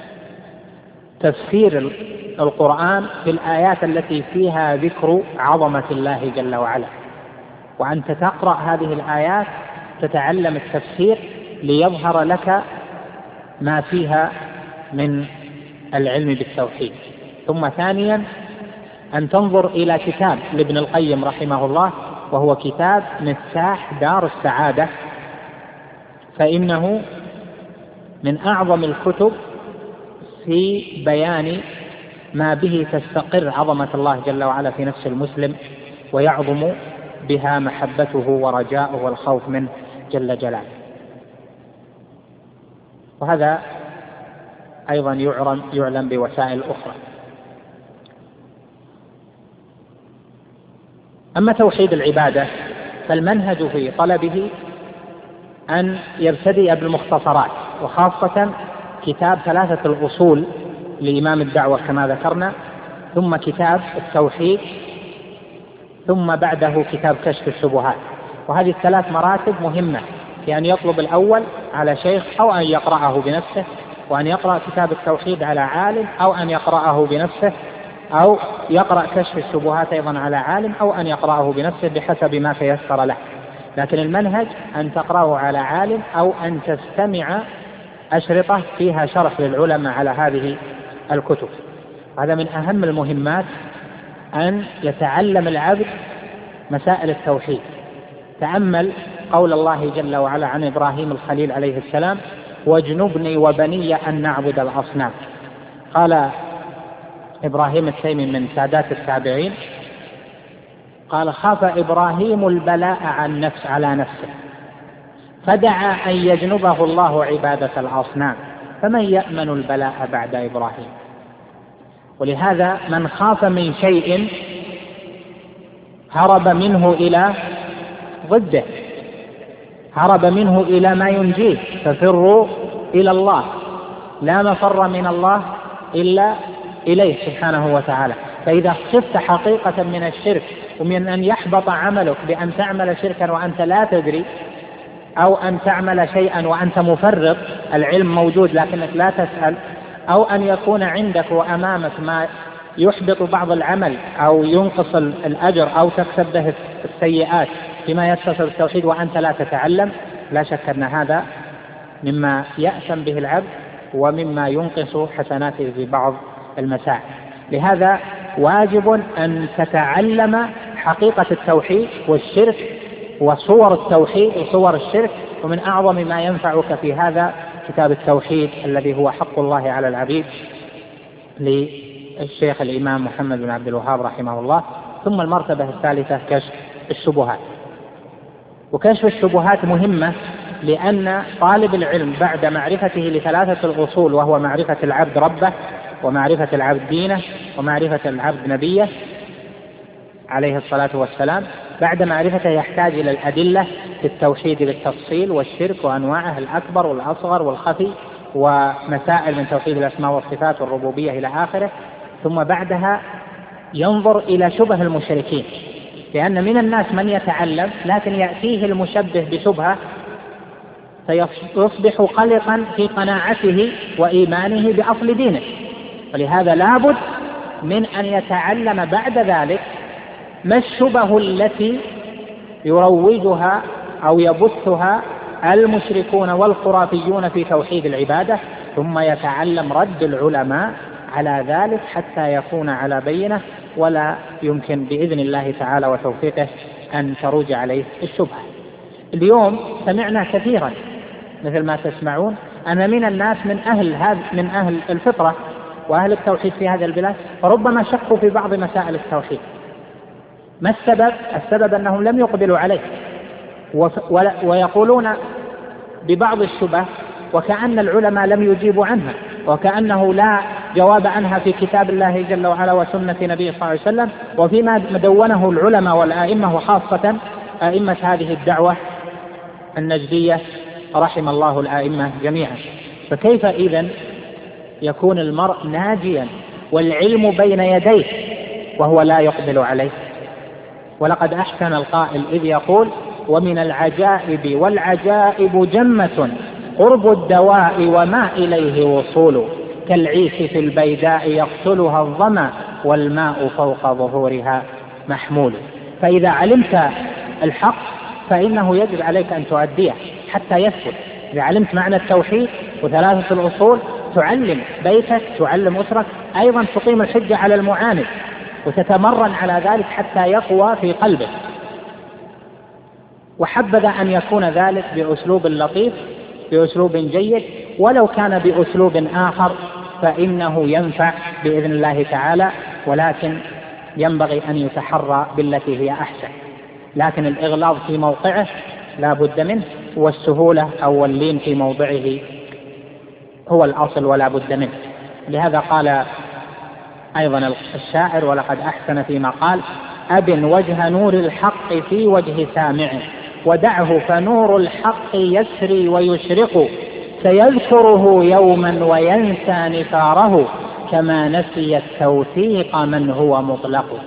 تفسير القرآن في الآيات التي فيها ذكر عظمة الله جل وعلا، وأن تقرأ هذه الآيات تتعلم التفسير ليظهر لك ما فيها من العلم بالتوحيد. ثم ثانيا أن تنظر إلى كتاب لابن القيم رحمه الله وهو كتاب مفتاح دار السعادة، فإنه من أعظم الكتب في بيان ما به تستقر عظمة الله جل وعلا في نفس المسلم ويعظم بها محبته ورجاؤه والخوف منه جل جلاله. وهذا أيضا يعلم بوسائل أخرى. أما توحيد العبادة فالمنهج في طلبه أن يبتدئ بالمختصرات، وخاصة كتاب ثلاثة الأصول لإمام الدعوة كما ذكرنا، ثم كتاب التوحيد، ثم بعده كتاب كشف الشبهات. وهذه الثلاث مراتب مهمة، يعني يطلب الأول على شيخ أو أن يقرأه بنفسه، وأن يقرأ كتاب التوحيد على عالم أو أن يقرأه بنفسه، أو يقرأ كشف الشبهات أيضا على عالم أو أن يقرأه بنفسه بحسب ما تيسر له. لكن المنهج أن تقرأه على عالم أو أن تستمع أشرطة فيها شرح للعلماء على هذه الكتب. هذا من أهم المهمات، أن يتعلم العبد مسائل التوحيد. تأمل قول الله جل وعلا عن إبراهيم الخليل عليه السلام: واجنبني وبني أن نعبد الأصنام. قال إبراهيم التيمي من سادات التابعين، قال: خاف إبراهيم البلاء عن نفس على نفسه فدعا أن يجنبه الله عبادة الأصنام، فمن يأمن البلاء بعد إبراهيم. ولهذا من خاف من شيء هرب منه إلى ضده، هرب منه إلى ما ينجيه، ففروا إلى الله، لا مفر من الله إلا إليه سبحانه وتعالى. فإذا خفت حقيقة من الشرك ومن أن يحبط عملك بأن تعمل شركا وأنت لا تدري، أو أن تعمل شيئا وأنت مفرط، العلم موجود لكنك لا تسأل، أو أن يكون عندك وأمامك ما يحبط بعض العمل أو ينقص الأجر أو تكسب به السيئات فيما يتصل بالتوحيد وأنت لا تتعلم، لا شك أن هذا مما يأثم به العبد ومما ينقص حسناته في بعض المسائل. لهذا واجب أن تتعلم حقيقة التوحيد والشرك وصور التوحيد وصور الشرك. ومن أعظم ما ينفعك في هذا كتاب التوحيد الذي هو حق الله على العبيد للشيخ الإمام محمد بن عبد الوهاب رحمه الله. ثم المرتبة الثالثة كشف الشبهات. وكشف الشبهات مهمة، لأن طالب العلم بعد معرفته لثلاثة الأصول، وهو معرفة العبد ربه، ومعرفة العبد دينه، ومعرفة العبد نبيه عليه الصلاة والسلام، بعد معرفته يحتاج إلى الأدلة في التوحيد بالتفصيل، والشرك وأنواعه الأكبر والأصغر والخفي، ومسائل من توحيد الأسماء والصفات والربوبية إلى آخره. ثم بعدها ينظر إلى شبه المشركين، لأن من الناس من يتعلم لكن يأتيه المشبه بشبهة فيصبح قلقا في قناعته وإيمانه بأصل دينه. ولهذا لابد من أن يتعلم بعد ذلك ما الشبه التي يروجها أو يبثها المشركون والخرافيون في توحيد العبادة، ثم يتعلم رد العلماء على ذلك حتى يكون على بينة، ولا يمكن بإذن الله تعالى وتوفيقه أن تروج عليه الشبهة. اليوم سمعنا كثيرا مثل ما تسمعون أن من الناس من أهل هذا من أهل الفطرة وأهل التوحيد في هذا البلاد فربما شكوا في بعض مسائل التوحيد. ما السبب؟ السبب أنهم لم يقبلوا عليه، ويقولون ببعض الشبه وكأن العلماء لم يجيبوا عنها، وكأنه لا جواب عنها في كتاب الله جل وعلا وسنة نبيه صلى الله عليه وسلم، وفيما مدونه العلماء والآئمة، وخاصة آئمة هذه الدعوة النجدية رحم الله الآئمة جميعا. فكيف إذن يكون المرء ناجيا والعلم بين يديه وهو لا يقبل عليه؟ ولقد أحسن القائل إذ يقول: ومن العجائب والعجائب جمة قرب الدواء وما إليه وصول، كالعيش في البيداء يقتلها الظمأ والماء فوق ظهورها محمول. فإذا علمت الحق فإنه يجب عليك أن تؤديه حتى يثبت. إذا علمت معنى التوحيد وثلاثة الأصول تعلم بيتك، تعلم أسرك، أيضا تقيم الحجة على المعاند وتتمرن على ذلك حتى يقوى في قلبه. وحبذا أن يكون ذلك بأسلوب لطيف، بأسلوب جيد، ولو كان بأسلوب آخر فإنه ينفع بإذن الله تعالى، ولكن ينبغي أن يتحرى بالتي هي أحسن. لكن الإغلاظ في موقعه لا بد منه، والسهولة أو اللين في موضعه هو الأصل ولا بد منه. لهذا قال أيضا الشاعر: ولقد أحسن فيما قال: أبن وجه نور الحق في وجه سامعه، ودعه فنور الحق يسري ويشرق، سيذكره يوما وينسى نثاره، كما نسي التوثيق من هو مطلق.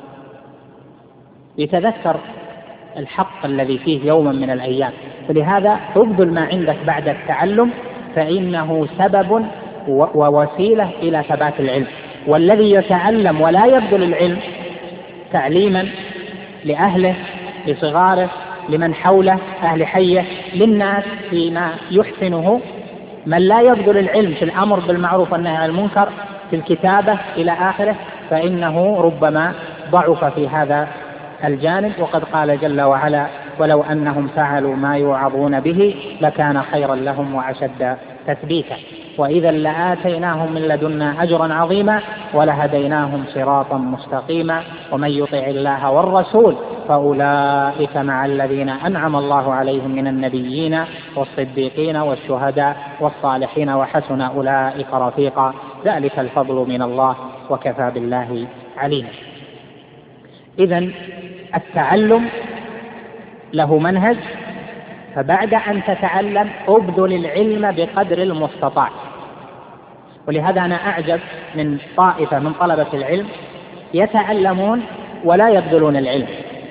يتذكر الحق الذي فيه يوما من الأيام. فلهذا ابذل ما عندك بعد التعلم، فإنه سبب ووسيلة إلى ثبات العلم. والذي يتعلم ولا يبذل العلم تعليما لأهله، لصغاره، لمن حوله، أهل حيه، للناس فيما يحسنه، من لا يبذل العلم في الأمر بالمعروف والنهي عن المنكر، في الكتابة إلى آخره، فإنه ربما ضعف في هذا الجانب. وقد قال جل وعلا: ولو أنهم فعلوا ما يوعظون به لكان خيرا لهم وأشد تثبيتا، وإذا لآتيناهم من لدنا أجرا عظيما ولهديناهم صراطا مستقيما، ومن يطع الله والرسول فأولئك مع الذين أنعم الله عليهم من النبيين والصديقين والشهداء والصالحين وحسن أولئك رفيقا، ذلك الفضل من الله وكفى بالله عليما. إذن التعلم له منهج، فبعد أن تتعلم أبذل العلم بقدر المستطاع. ولهذا أنا أعجب من طائفة من طلبة العلم يتعلمون ولا يبذلون العلم.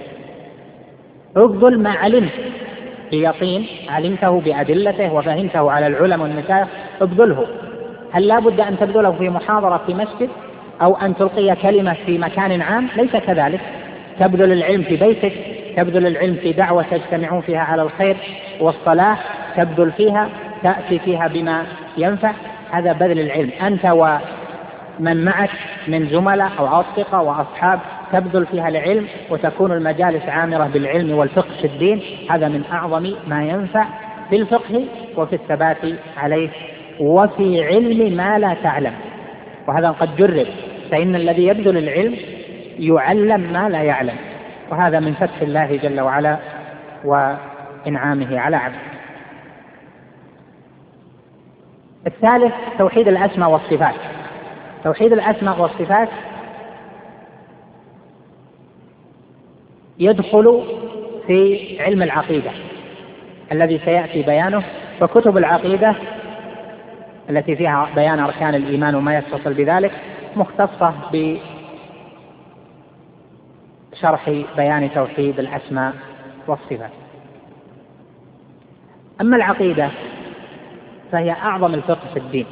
ابذل ما علمت بيقين، علمته بأدلته وفهمته على العلم والمشايخ، ابذله. هل لا بد أن تبذله في محاضرة في مسجد أو أن تلقي كلمة في مكان عام؟ ليس كذلك. تبذل العلم في بيتك، تبذل العلم في دعوة تجتمعون فيها على الخير والصلاح، تبذل فيها، تأتي فيها بما ينفع. هذا بذل العلم. أنت ومن معك من زملاء أو أصدقاء وأصحاب تبذل فيها العلم، وتكون المجالس عامرة بالعلم والفقه في الدين. هذا من أعظم ما ينفع في الفقه وفي الثبات عليه وفي علم ما لا تعلم. وهذا قد جرب، فإن الذي يبذل العلم يعلم ما لا يعلم، وهذا من فتح الله جل وعلا وإنعامه على عبده. الثالث توحيد الأسماء والصفات. توحيد الأسماء والصفات يدخل في علم العقيدة الذي سيأتي بيانه، وكتب العقيدة التي فيها بيان أركان الإيمان وما يتصل بذلك مختصة بشرح بيان توحيد الأسماء والصفات. أما العقيدة فهي أعظم الفقه في الدين.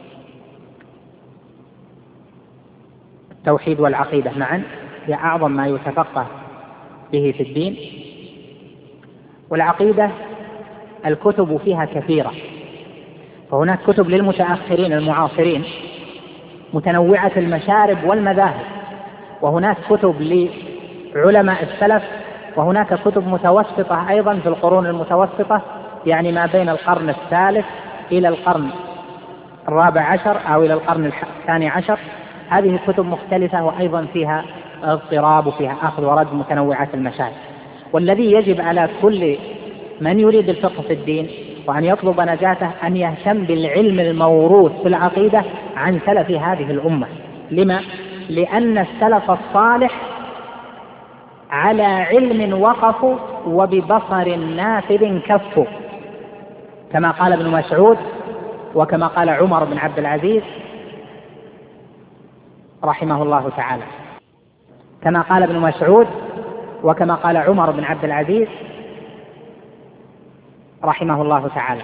التوحيد والعقيدة معا هي أعظم ما يتفقه به في الدين. والعقيدة الكتب فيها كثيرة، فهناك كتب للمتأخرين المعاصرين متنوعة المشارب والمذاهب، وهناك كتب لعلماء السلف، وهناك كتب متوسطة أيضا في القرون المتوسطة، يعني ما بين القرن الثالث إلى القرن الرابع عشر أو إلى القرن الثاني عشر. هذه الكتب مختلفة وأيضا فيها اضطراب وفيها أخذ ورد متنوعة المشايخ. والذي يجب على كل من يريد الفقه في الدين وأن يطلب نجاته أن يهتم بالعلم الموروث في العقيدة عن سلف هذه الأمة. لما؟ لأن السلف الصالح على علم وقفوا وببصر نافذ كفوا، كما قال ابن مسعود وكما قال عمر بن عبد العزيز رحمه الله تعالى. كما قال ابن مسعود وكما قال عمر بن عبد العزيز رحمه الله تعالى: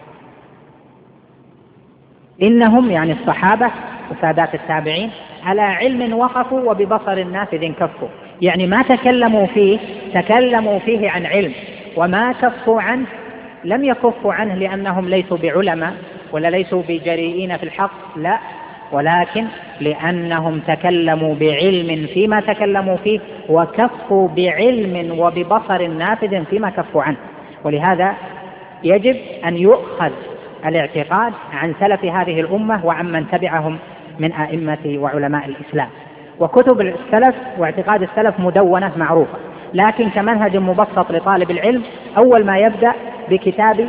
إنهم يعني الصحابة وسادات التابعين على علم وقفوا وببصر نافذ كفوا، يعني ما تكلموا فيه تكلموا فيه عن علم، وما كفوا عنه لم يكفوا عنه لأنهم ليسوا بعلماء ولا ليسوا بجريئين في الحق، لا، ولكن لأنهم تكلموا بعلم فيما تكلموا فيه وكفوا بعلم وببصر نافذ فيما كفوا عنه. ولهذا يجب أن يؤخذ الاعتقاد عن سلف هذه الأمة وعن من تبعهم من أئمة وعلماء الإسلام. وكتب السلف واعتقاد السلف مدونة معروفة، لكن كمنهج مبسط لطالب العلم أول ما يبدأ بكتاب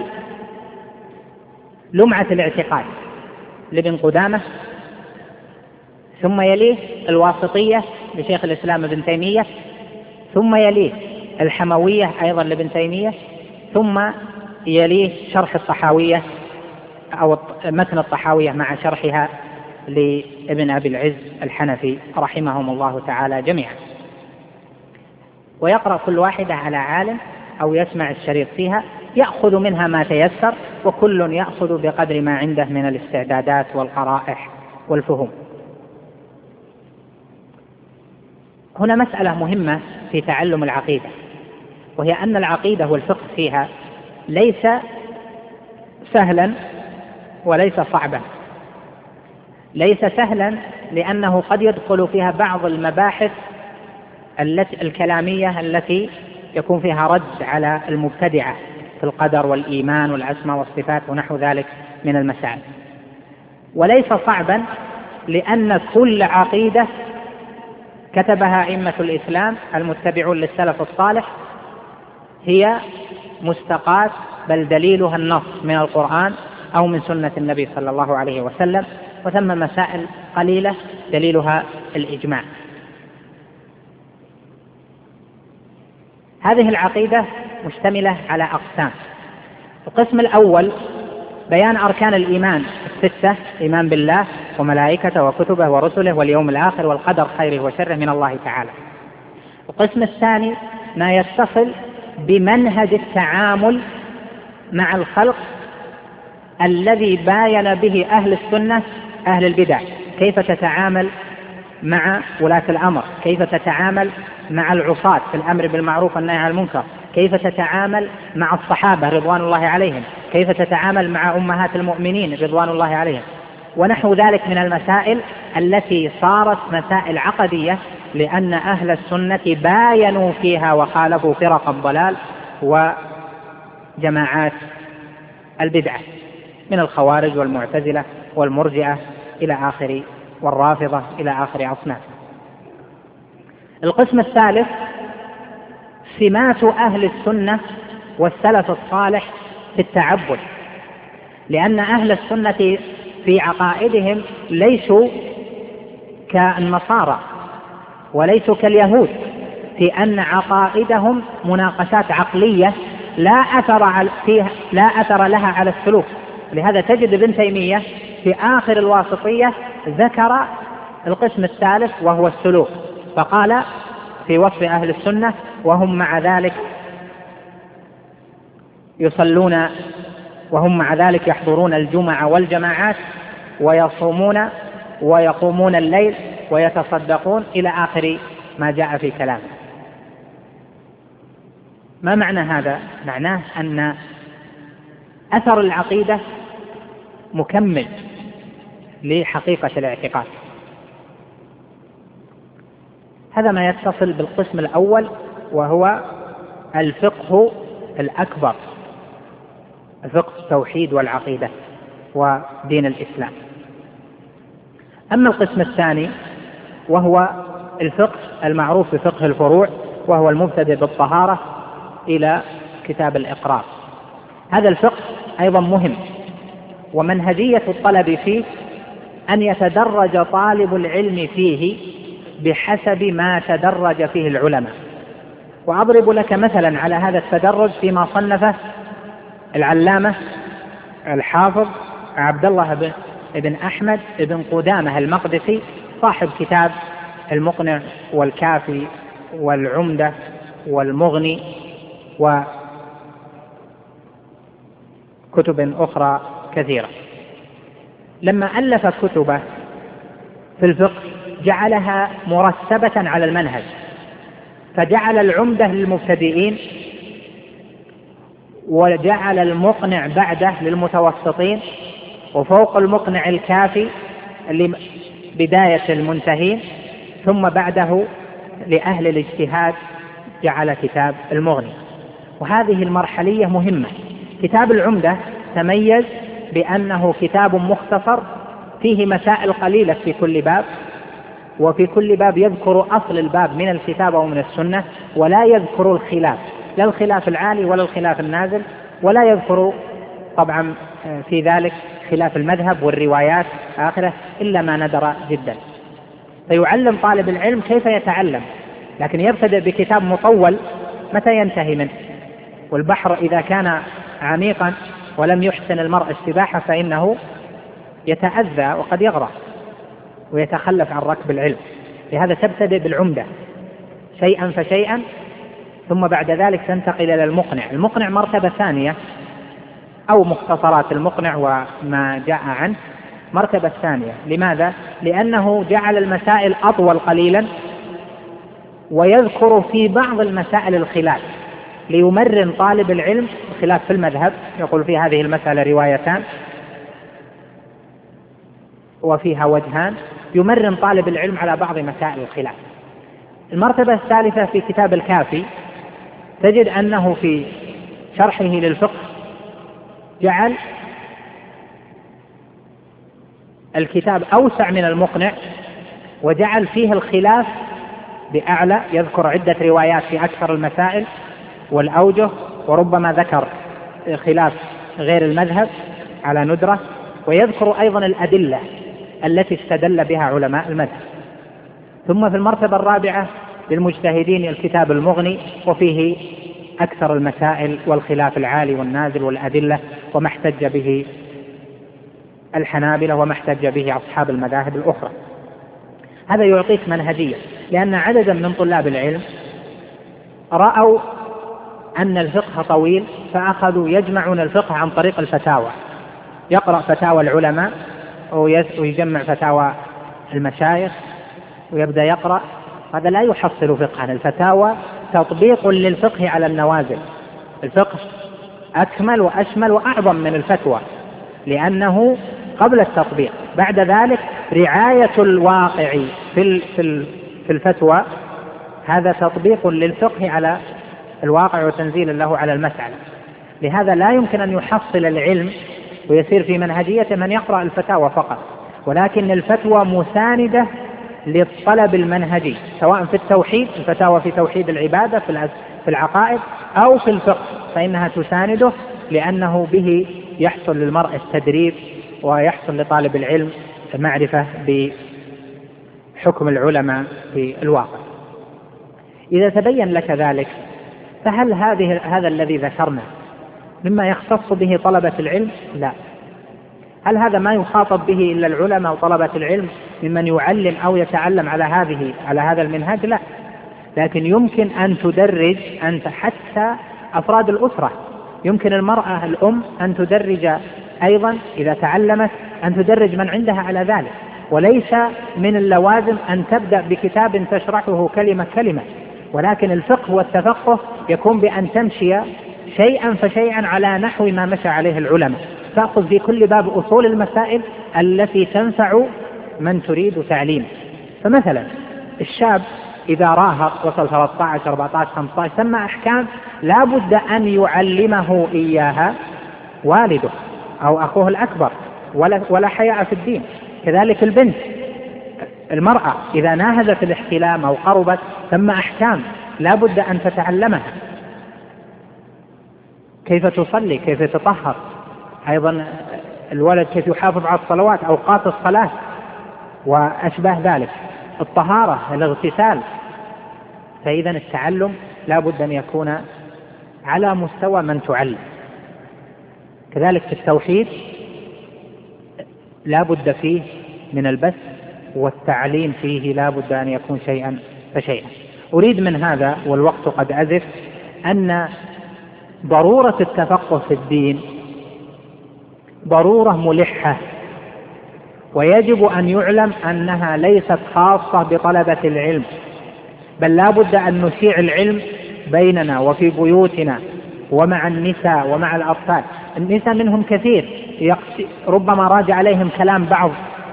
لمعة الاعتقاد لابن قدامة، ثم يليه الواسطية لشيخ الإسلام ابن تيمية، ثم يليه الحموية أيضا لابن تيمية، ثم يليه شرح الطحاوية أو متن الطحاوية مع شرحها لابن أبي العز الحنفي رحمهم الله تعالى جميعا. ويقرأ كل واحدة على عالم أو يسمع الشريط فيها، يأخذ منها ما تيسر، وكل يأخذ بقدر ما عنده من الاستعدادات والقرائح والفهوم. هنا مسألة مهمة في تعلم العقيدة، وهي أن العقيدة والفقه فيها ليس سهلا وليس صعبا. ليس سهلا لأنه قد يدخل فيها بعض المباحث التي الكلامية التي يكون فيها رد على المبتدعة في القدر والإيمان والأسماء والصفات ونحو ذلك من المسائل. وليس صعبا لأن كل عقيدة كتبها أئمة الإسلام المتبعون للسلف الصالح هي مستقاة بل دليلها النص من القرآن أو من سنة النبي صلى الله عليه وسلم، وثم مسائل قليلة دليلها الإجماع. هذه العقيدة مشتملة على أقسام. القسم الأول بيان أركان الإيمان الستة: إيمان بالله وملائكته وكتبه ورسله واليوم الآخر والقدر خيره وشره من الله تعالى. القسم الثاني ما يتصل بمنهج التعامل مع الخلق الذي باين به أهل السنة أهل البدع، كيف تتعامل مع ولاة الأمر، كيف تتعامل مع العصاة في الأمر بالمعروف والنهي عن المنكر، كيف تتعامل مع الصحابة رضوان الله عليهم، كيف تتعامل مع أمهات المؤمنين رضوان الله عليهم، ونحو ذلك من المسائل التي صارت مسائل عقدية، لأن أهل السنة باينوا فيها وخالفوا فرق الضلال وجماعات البدعة من الخوارج والمعتزلة والمرجئة إلى آخر والرافضة إلى آخر أصناف. القسم الثالث سمات أهل السنة والسلف الصالح في التعبد، لأن أهل السنة في عقائدهم ليسوا كالنصارى وليسوا كاليهود في أن عقائدهم مناقشات عقلية لا أثر فيها لا أثر لها على السلوك. لهذا تجد ابن تيمية في آخر الواسطية ذكر القسم الثالث وهو السلوك، فقال في وصف أهل السنة: وهم مع ذلك يصلون وهم مع ذلك يحضرون الجمعة والجماعات ويصومون ويقومون الليل ويتصدقون إلى آخر ما جاء في كلامه. ما معنى هذا؟ معناه أن أثر العقيدة مكمل لحقيقة الاعتقاد. هذا ما يتصل بالقسم الأول وهو الفقه الأكبر، فقه التوحيد والعقيدة ودين الإسلام. أما القسم الثاني وهو الفقه المعروف بفقه الفروع، وهو المبتدئ بالطهارة إلى كتاب الإقرار. هذا الفقه أيضا مهم، ومنهجية الطلب فيه أن يتدرج طالب العلم فيه بحسب ما تدرج فيه العلماء. وأضرب لك مثلا على هذا التدرج فيما صنفه العلامة الحافظ عبد الله بن أحمد بن قدامة المقدسي صاحب كتاب المقنع والكافي والعمدة والمغني وكتب أخرى كثيرة. لما ألف كتبه في الفقه جعلها مرتبة على المنهج، فجعل العمدة للمبتدئين، وجعل المقنع بعده للمتوسطين، وفوق المقنع الكافي لبداية المنتهين، ثم بعده لأهل الاجتهاد جعل كتاب المغني. وهذه المرحلية مهمة. كتاب العمدة تميز بأنه كتاب مختصر فيه مسائل قليلة في كل باب، وفي كل باب يذكر أصل الباب من الكتاب أو من السنة، ولا يذكر الخلاف، لا الخلاف العالي ولا الخلاف النازل، ولا يذكر طبعا في ذلك خلاف المذهب والروايات آخره إلا ما ندر جدا. فيعلم طالب العلم كيف يتعلم، لكن يبتدئ بكتاب مطول متى ينتهي منه؟ والبحر إذا كان عميقا ولم يحسن المرء السباحة فإنه يتأذى وقد يغرق ويتخلف عن ركب العلم. لهذا تبتدئ بالعمدة شيئا فشيئا، ثم بعد ذلك تنتقل إلى المقنع. المقنع مرتبة ثانية، أو مختصرات المقنع وما جاء عنه مرتبة ثانية. لماذا؟ لأنه جعل المسائل أطول قليلا، ويذكر في بعض المسائل الخلاف ليمرن طالب العلم. خلاف في المذهب يقول في هذه المسألة روايتان وفيها وجهان، يمرن طالب العلم على بعض مسائل الخلاف. المرتبة الثالثة في كتاب الكافي تجد أنه في شرحه للفقه جعل الكتاب أوسع من المقنع، وجعل فيه الخلاف بأعلى، يذكر عدة روايات في أكثر المسائل والأوجه، وربما ذكر خلاف غير المذهب على ندرة، ويذكر أيضا الأدلة التي استدل بها علماء المذهب. ثم في المرتبة الرابعة للمجتهدين الكتاب المغني، وفيه أكثر المسائل والخلاف العالي والنازل والأدلة، وما احتج به الحنابلة وما احتج به أصحاب المذاهب الأخرى. هذا يعطيك منهجية، لأن عددا من طلاب العلم رأوا أن الفقه طويل فأخذوا يجمعون الفقه عن طريق الفتاوى، يقرأ فتاوى العلماء ويجمع فتاوى المشايخ ويبدأ يقرأ. هذا لا يحصل فقها. الفتاوى تطبيق للفقه على النوازل. الفقه أكمل وأشمل وأعظم من الفتوى، لأنه قبل التطبيق. بعد ذلك رعاية الواقع في في الفتوى، هذا تطبيق للفقه على الواقع وتنزيل له على المسألة. لهذا لا يمكن أن يحصل العلم ويسير في منهجية من يقرأ الفتاوى فقط، ولكن الفتوى مساندة للطلب المنهجي، سواء في التوحيد، الفتاوى في توحيد العبادة في العقائد، أو في الفقه، فإنها تسانده، لأنه به يحصل للمرء التدريب ويحصل لطالب العلم المعرفة بحكم العلماء في الواقع. إذا تبين لك ذلك، فهل هذه هذا الذي ذكرنا مما يختص به طلبة العلم؟ لا. هل هذا ما يخاطب به إلا العلماء وطلبة العلم ممن يعلم أو يتعلم على هذه على هذا المنهج؟ لا. لكن يمكن أن تدرج أنت حتى أفراد الأسرة. يمكن المرأة الأم أن تدرج أيضا إذا تعلمت، أن تدرج من عندها على ذلك. وليس من اللوازم أن تبدأ بكتاب تشرحه كلمة كلمة، ولكن الفقه والتفقه يكون بأن تمشي شيئا فشيئا على نحو ما مشى عليه العلماء. تأخذ في كل باب أصول المسائل التي تنفع من تريد تعليمه. فمثلا الشاب إذا راهق وصل ثلاثة عشر أربعة عشر خمسة عشر ثم أحكام لا بد أن يعلمه إياها والده أو أخوه الأكبر، ولا, ولا حياء في الدين. كذلك البنت، المرأة إذا ناهزت الاحتلام أو قربت ثم أحكام لا بد أن تتعلمها، كيف تصلي، كيف تطهر، أيضا الولد كيف يحافظ على الصلوات، أوقات الصلاة وأشباه ذلك، الطهارة، الاغتسال. فإذا التعلم لا بد أن يكون على مستوى من تعلم. كذلك في التوحيد لا بد فيه من البث، والتعليم فيه لا بد أن يكون شيئا فشيئا. أريد من هذا والوقت قد أزف أن ضرورة التفقه في الدين ضرورة ملحة، ويجب أن يعلم أنها ليست خاصة بطلبة العلم، بل لا بد أن نشيع العلم بيننا وفي بيوتنا ومع النساء ومع الأطفال. النساء منهم كثير ربما راجع عليهم كلام بعض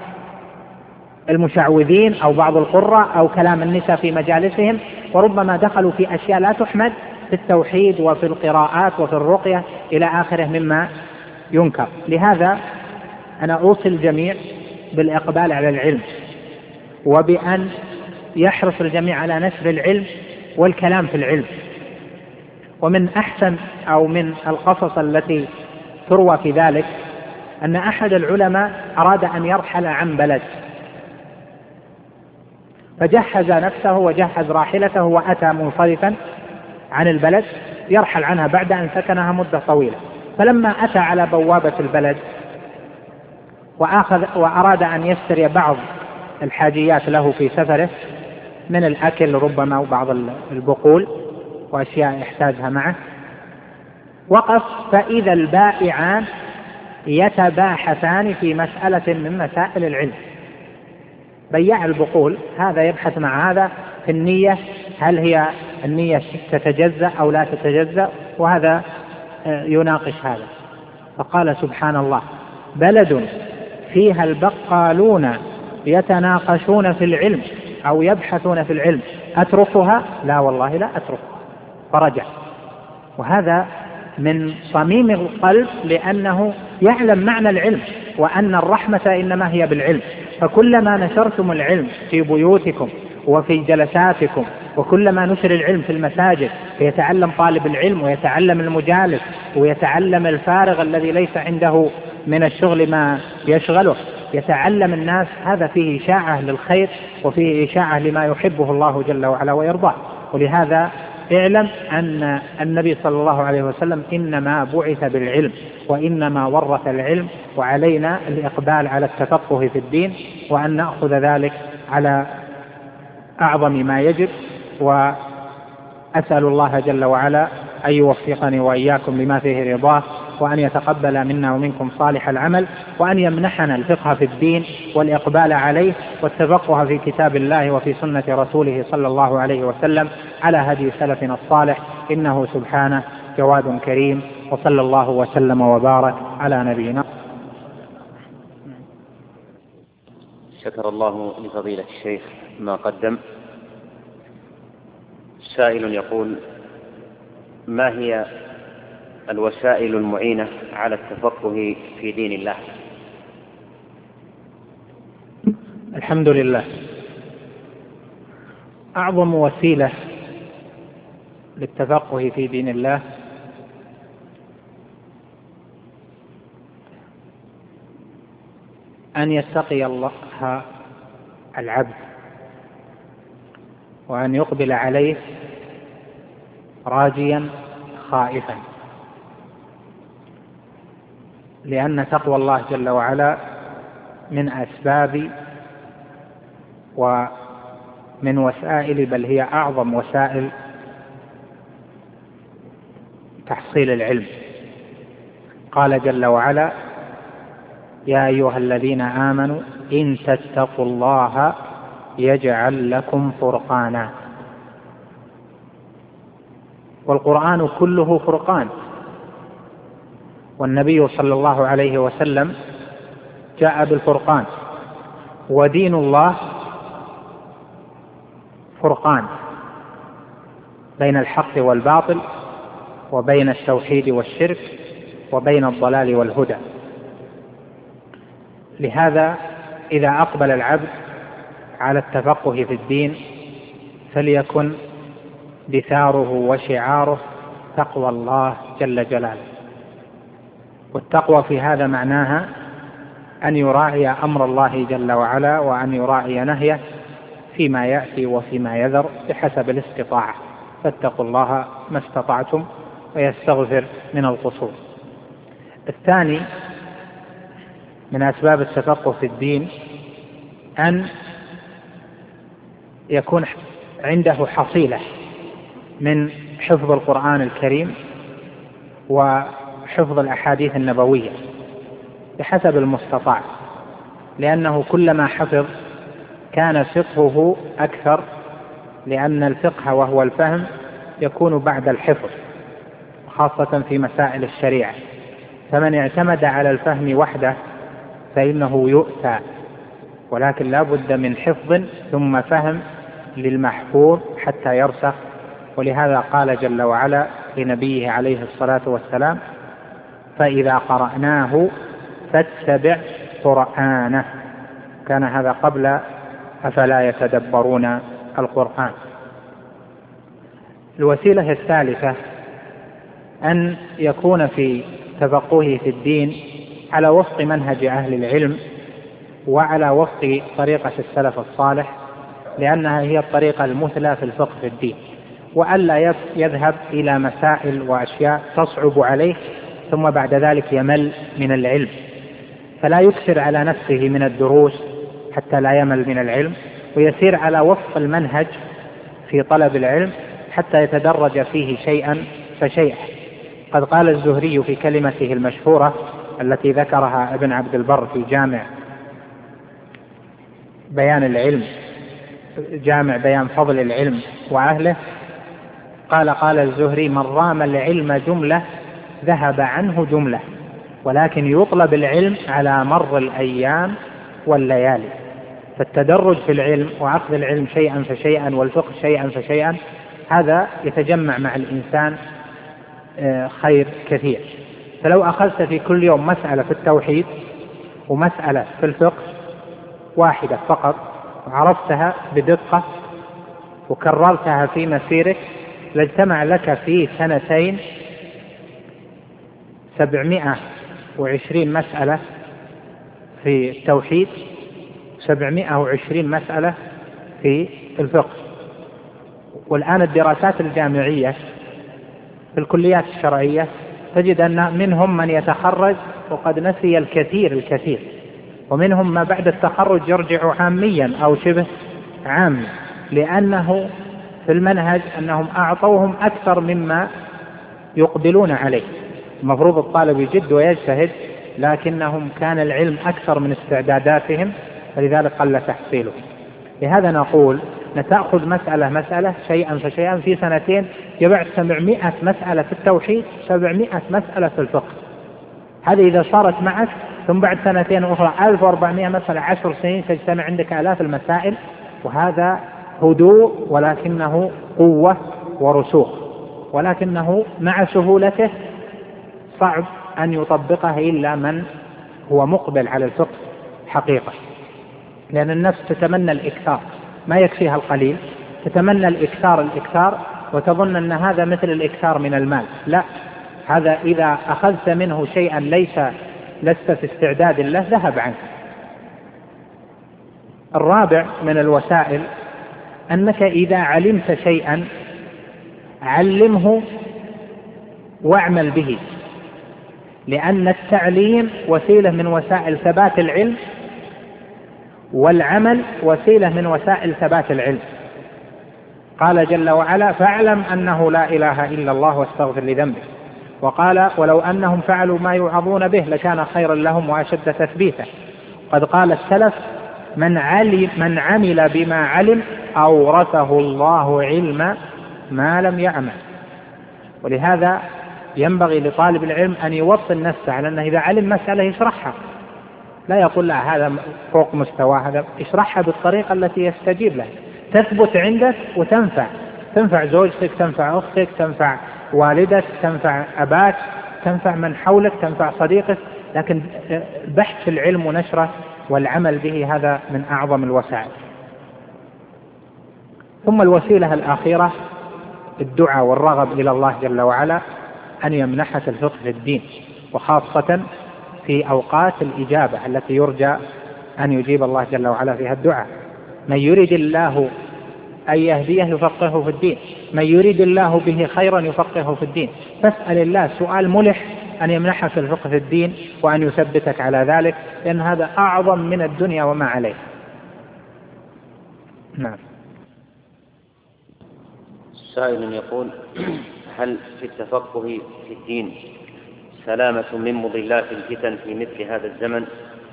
المشعوذين أو بعض القراء أو كلام النساء في مجالسهم، وربما دخلوا في أشياء لا تحمد في التوحيد وفي القراءات وفي الرقية إلى آخره مما ينكر. لهذا أنا أوصي الجميع بالإقبال على العلم، وبأن يحرص الجميع على نشر العلم والكلام في العلم. ومن أحسن أو من القصص التي تروى في ذلك أن أحد العلماء أراد أن يرحل عن بلد، فجهز نفسه وجهز راحلته وأتى منصرفا عن البلد يرحل عنها بعد أن سكنها مدة طويلة. فلما أتى على بوابة البلد وأخذ وأراد أن يشتري بعض الحاجيات له في سفره من الأكل ربما وبعض البقول وأشياء يحتاجها معه، وقف فإذا البائعان يتباحثان في مسألة من مسائل العلم. بياع البقول هذا يبحث مع هذا في النية، هل هي النية تتجزأ أو لا تتجزأ، وهذا يناقش هذا. فقال سبحان الله: بلد فيها البقالون يتناقشون في العلم أو يبحثون في العلم أتركها؟ لا والله لا أتركها. فرجع. وهذا من صميم القلب، لأنه يعلم معنى العلم وأن الرحمة إنما هي بالعلم. فكلما نشرتم العلم في بيوتكم وفي جلساتكم، وكلما نشر العلم في المساجد فيتعلم طالب العلم ويتعلم المجالس ويتعلم الفارغ الذي ليس عنده من الشغل ما يشغله، يتعلم الناس، هذا فيه إشاعة للخير وفيه إشاعة لما يحبه الله جل وعلا ويرضاه. ولهذا اعلم أن النبي صلى الله عليه وسلم إنما بعث بالعلم وإنما ورث العلم، وعلينا الإقبال على التفقه في الدين وأن نأخذ ذلك على أعظم ما يجب. وأسأل الله جل وعلا أن يوفقني وإياكم لما فيه رضاه، وأن يتقبل منا ومنكم صالح العمل، وأن يمنحنا الفقه في الدين والإقبال عليه والتفقه في كتاب الله وفي سنة رسوله صلى الله عليه وسلم على هدي سلفنا الصالح، إنه سبحانه جواد كريم. وصلى الله وسلم وبارك على نبينا. شكر الله لفضيلة الشيخ ما قدم. سائل يقول: ما هي الوسائل المعينة على التفقه في دين الله؟ الحمد لله. أعظم وسيلة للتفقه في دين الله أن يتقي الله العبد وأن يقبل عليه راجيا خائفا، لأن تقوى الله جل وعلا من أسباب ومن وسائل، بل هي أعظم وسائل تحصيل العلم. قال جل وعلا: يا أيها الذين آمنوا إن تتقوا الله يجعل لكم فرقانا. والقرآن كله فرقان، والنبي صلى الله عليه وسلم جاء بالفرقان، ودين الله فرقان بين الحق والباطل، وبين التوحيد والشرك، وبين الضلال والهدى. لهذا إذا أقبل العبد على التفقه في الدين فليكن دثاره وشعاره تقوى الله جل جلاله. والتقوى في هذا معناها أن يراعي أمر الله جل وعلا، وأن يراعي نهيه فيما يأتي وفيما يذر بحسب الاستطاعة. فاتقوا الله ما استطعتم ويستغفر من القصور. الثاني من أسباب التفقه في الدين أن يكون عنده حصيلة من حفظ القرآن الكريم وحفظ الأحاديث النبوية بحسب المستطاع، لأنه كلما حفظ كان فقهه أكثر، لأن الفقه وهو الفهم يكون بعد الحفظ، خاصة في مسائل الشريعة. فمن اعتمد على الفهم وحده فإنه يؤتى، ولكن لا بد من حفظ ثم فهم للمحفوظ حتى يرسخ. ولهذا قال جل وعلا لنبيه عليه الصلاة والسلام: فإذا قرأناه فاتبع قرآنه. كان هذا قبل أفلا يتدبرون القرآن. الوسيلة الثالثة أن يكون في تفقهه في الدين على وفق منهج أهل العلم وعلى وفق طريقة السلف الصالح، لأنها هي الطريقة المثلى في الفقه في الدين، وألا يذهب إلى مسائل وأشياء تصعب عليه ثم بعد ذلك يمل من العلم، فلا يكثر على نفسه من الدروس حتى لا يمل من العلم، ويسير على وفق المنهج في طلب العلم حتى يتدرج فيه شيئا فشيئا. قد قال الزهري في كلمته المشهورة التي ذكرها ابن عبد البر في جامع بيان العلم جامع بيان فضل العلم وأهله، قال قال الزهري: من رام العلم جملة ذهب عنه جملة، ولكن يطلب العلم على مر الأيام والليالي. فالتدرج في العلم وأخذ العلم شيئا فشيئا والفقه شيئا فشيئا هذا يتجمع مع الإنسان خير كثير. فلو أخذت في كل يوم مسألة في التوحيد ومسألة في الفقه واحدة فقط وعرفتها بدقة وكررتها في مسيرك لاجتمع لك في سنتين سبعمائة وعشرين مسألة في التوحيد، سبعمائة وعشرين مسألة في الفقه. والآن الدراسات الجامعية في الكليات الشرعية تجد أن منهم من يتخرج وقد نسي الكثير الكثير، ومنهم ما بعد التخرج يرجع عاميا أو شبه عام، لأنه في المنهج أنهم أعطوهم أكثر مما يقبلون عليه. المفروض الطالب يجد ويجتهد، لكنهم كان العلم أكثر من استعداداتهم فلذلك قل تحصيله. لهذا نقول نتأخذ مسألة مسألة شيئا فشيئا في سنتين يبعد سبعمائة مسألة في التوحيد، سبعمائة مسألة في الفقه. هذه إذا صارت معك ثم بعد سنتين أخرى ألف وأربعمائة مسألة، عشر سنين تجتمع عندك آلاف المسائل، وهذا هدوء ولكنه قوة ورسوخ، ولكنه مع سهولته صعب أن يطبقه إلا من هو مقبل على الفقه حقيقة، لأن النفس تتمنى الإكثار، ما يكفيها القليل، تتمنى الإكثار الإكثار وتظن أن هذا مثل الإكثار من المال. لا، هذا إذا أخذت منه شيئا ليس لست في استعداد له ذهب عنك. الرابع من الوسائل أنك إذا علمت شيئا علمه واعمل به، لأن التعليم وسيلة من وسائل ثبات العلم، والعمل وسيلة من وسائل ثبات العلم. قال جل وعلا: فاعلم أنه لا إله إلا الله واستغفر لذنبك. وقال: ولو أنهم فعلوا ما يوعظون به لكان خيرا لهم وأشد تثبيتا. قد قال السلف: من, علم من عمل بما علم أورثه الله علم ما لم يعمل. ولهذا ينبغي لطالب العلم أن يوصل نفسه على أنه إذا علم مسألة يشرحها، لا يقول لا هذا فوق مستوى، هذا يشرحها بالطريقة التي يستجيب لها، تثبت عندك وتنفع، تنفع زوجتك، تنفع أختك، تنفع والدك، تنفع أباك، تنفع من حولك، تنفع صديقك. لكن بحث العلم ونشره والعمل به هذا من أعظم الوسائل. ثم الوسيلة الأخيرة الدعاء والرغب إلى الله جل وعلا أن يمنحك الفقه في الدين، وخاصة في أوقات الإجابة التي يرجى أن يجيب الله جل وعلا فيها الدعاء. من يريد الله أن يهديه يفقهه في الدين، من يريد الله به خيرا يفقهه في الدين. فاسأل الله سؤال ملح أن يمنحك الفقه في الدين وأن يثبتك على ذلك، لأن هذا أعظم من الدنيا وما عليه. نعم. سائل يقول: هل في التفقه في الدين سلامة من مضلات الفتن في مثل هذا الزمن؟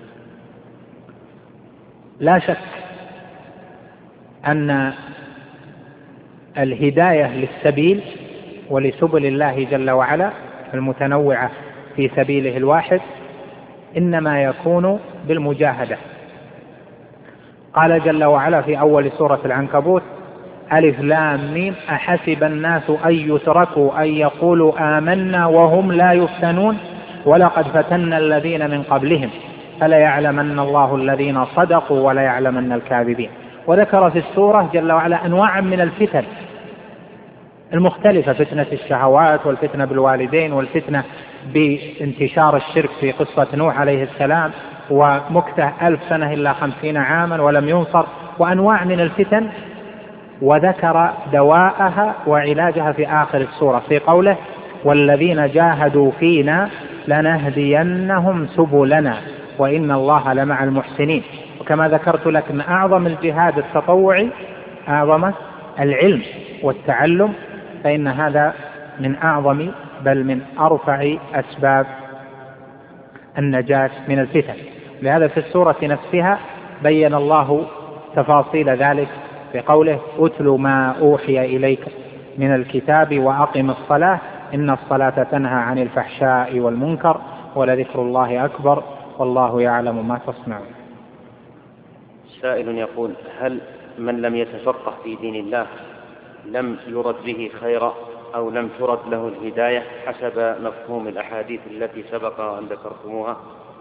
لا شك أن الهداية للسبيل ولسبل الله جل وعلا المتنوعة في سبيله الواحد إنما يكون بالمجاهدة. قال جل وعلا في أول سورة العنكبوت: ألف لام ميم أحسب الناس أن يتركوا أن يقولوا آمنا وهم لا يفتنون ولقد فتنا الذين من قبلهم فليعلمن الله الذين صدقوا وليعلمن الكاذبين. وذكر في السورة جل وعلا أنواعا من الفتن المختلفة، فتنة الشهوات والفتنة بالوالدين والفتنة بانتشار الشرك في قصة نوح عليه السلام ومكثه ألف سنة إلا خمسين عاما ولم ينصر، وأنواع من الفتن، وذكر دواءها وعلاجها في آخر السورة في قوله والذين جاهدوا فينا لنهدينهم سبلنا وإن الله لمع المحسنين. وكما ذكرت لك أن أعظم الجهاد التطوعي أعظم العلم والتعلم، فإن هذا من أعظم بل من أرفع أسباب النجاة من الفتن. لهذا في السورة نفسها بين الله تفاصيل ذلك بقوله أتل ما أوحي إليك من الكتاب وأقم الصلاة إن الصلاة تنهى عن الفحشاء والمنكر ولذكر الله أكبر والله يعلم ما تصنعون. سائل يقول هل من لم يتفقه في دين الله لم يرد به خيرا أو لم ترد له الهداية حسب مفهوم الأحاديث التي سبق أن ذكرتموها؟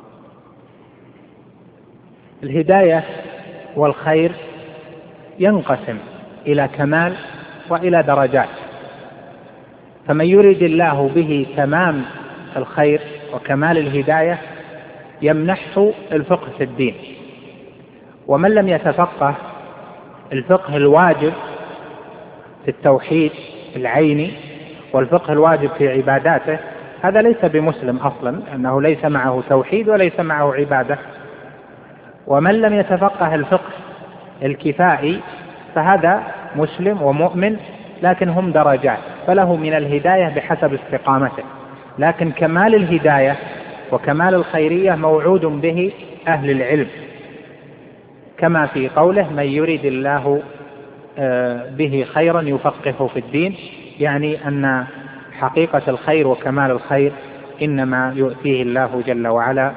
الهداية والخير ينقسم إلى كمال وإلى درجات، فمن يريد الله به تمام الخير وكمال الهداية يمنحه الفقه في الدين، ومن لم يتفقه الفقه الواجب في التوحيد العيني والفقه الواجب في عباداته هذا ليس بمسلم أصلا، أنه ليس معه توحيد وليس معه عبادة. ومن لم يتفقه الفقه الكفائي فهذا مسلم ومؤمن، لكن هم درجات، فله من الهداية بحسب استقامته، لكن كمال الهداية وكمال الخيرية موعود به أهل العلم، كما في قوله من يريد الله به خيرا يفقهه في الدين، يعني أن حقيقة الخير وكمال الخير إنما يؤتيه الله جل وعلا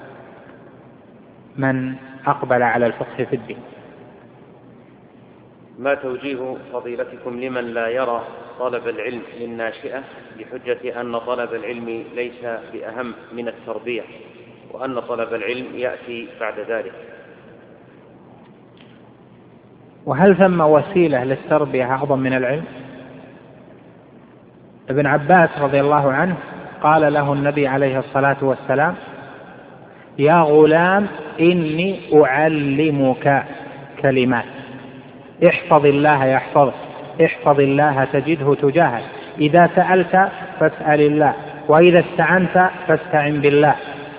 من أقبل على الفقه في الدين. ما توجيه فضيلتكم لمن لا يرى طلب العلم للناشئة بحجة أن طلب العلم ليس بأهم من التربية وأن طلب العلم يأتي بعد ذلك؟ وهل ثم وسيلة للتربية أعظم من العلم؟ ابن عباس رضي الله عنه قال له النبي عليه الصلاة والسلام يا غلام إني أعلمك كلمات احفظ الله يحفظك احفظ الله تجده تجاهك إذا سألت فاسأل الله وإذا استعنت فاستعن بالله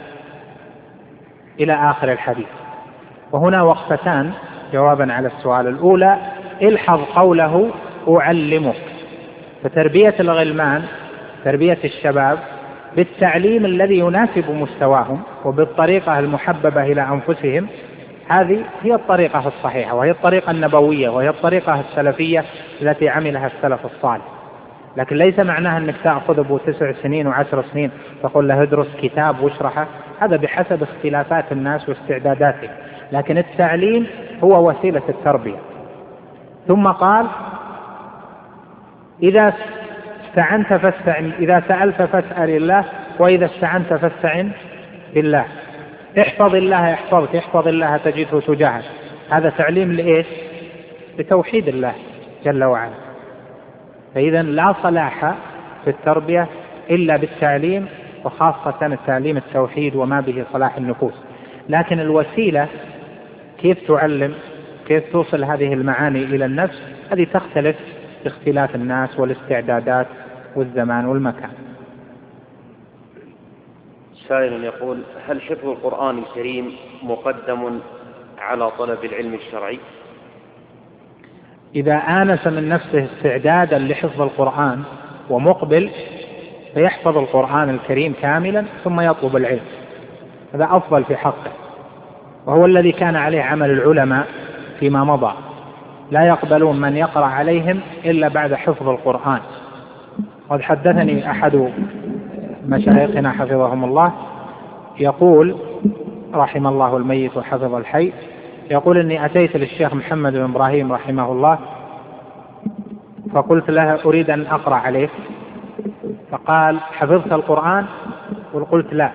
إلى آخر الحديث. وهنا وقفتان جوابا على السؤال. الأولى الحظ قوله أعلمك، فتربية الغلمان تربية الشباب بالتعليم الذي يناسب مستواهم وبالطريقة المحببة إلى أنفسهم، هذه هي الطريقة الصحيحة وهي الطريقة النبوية وهي الطريقة السلفية التي عملها السلف الصالح. لكن ليس معناها أنك تأخذ أبو تسع سنين وعشر سنين تقول له ادرس كتاب واشرحه، هذا بحسب اختلافات الناس واستعداداتهم، لكن التعليم هو وسيلة التربية. ثم قال إذا استعنت فاستعن إذا سألت فاسأل الله وإذا استعنت فاستعن بالله احفظ الله يحفظك احفظ الله تجده تجاهك. هذا تعليم لإيش؟ لتوحيد الله جل وعلا. فإذا لا صلاح في التربية إلا بالتعليم، وخاصة التعليم التوحيد وما به صلاح النفوس. لكن الوسيلة كيف تعلم كيف توصل هذه المعاني إلى النفس هذه تختلف باختلاف الناس والاستعدادات والزمان والمكان. سائل يقول هل حفظ القرآن الكريم مقدم على طلب العلم الشرعي؟ إذا آنس من نفسه استعدادا لحفظ القرآن ومقبل فيحفظ القرآن الكريم كاملا ثم يطلب العلم، هذا أفضل في حقه، وهو الذي كان عليه عمل العلماء فيما مضى، لا يقبلون من يقرأ عليهم إلا بعد حفظ القرآن. قد حدثني أحد مشايخنا حفظهم الله يقول رحم الله الميت وحفظ الحي، يقول إني أتيت للشيخ محمد بن إبراهيم رحمه الله فقلت له أريد أن أقرأ عليك، فقال حفظت القرآن؟ وقلت لا،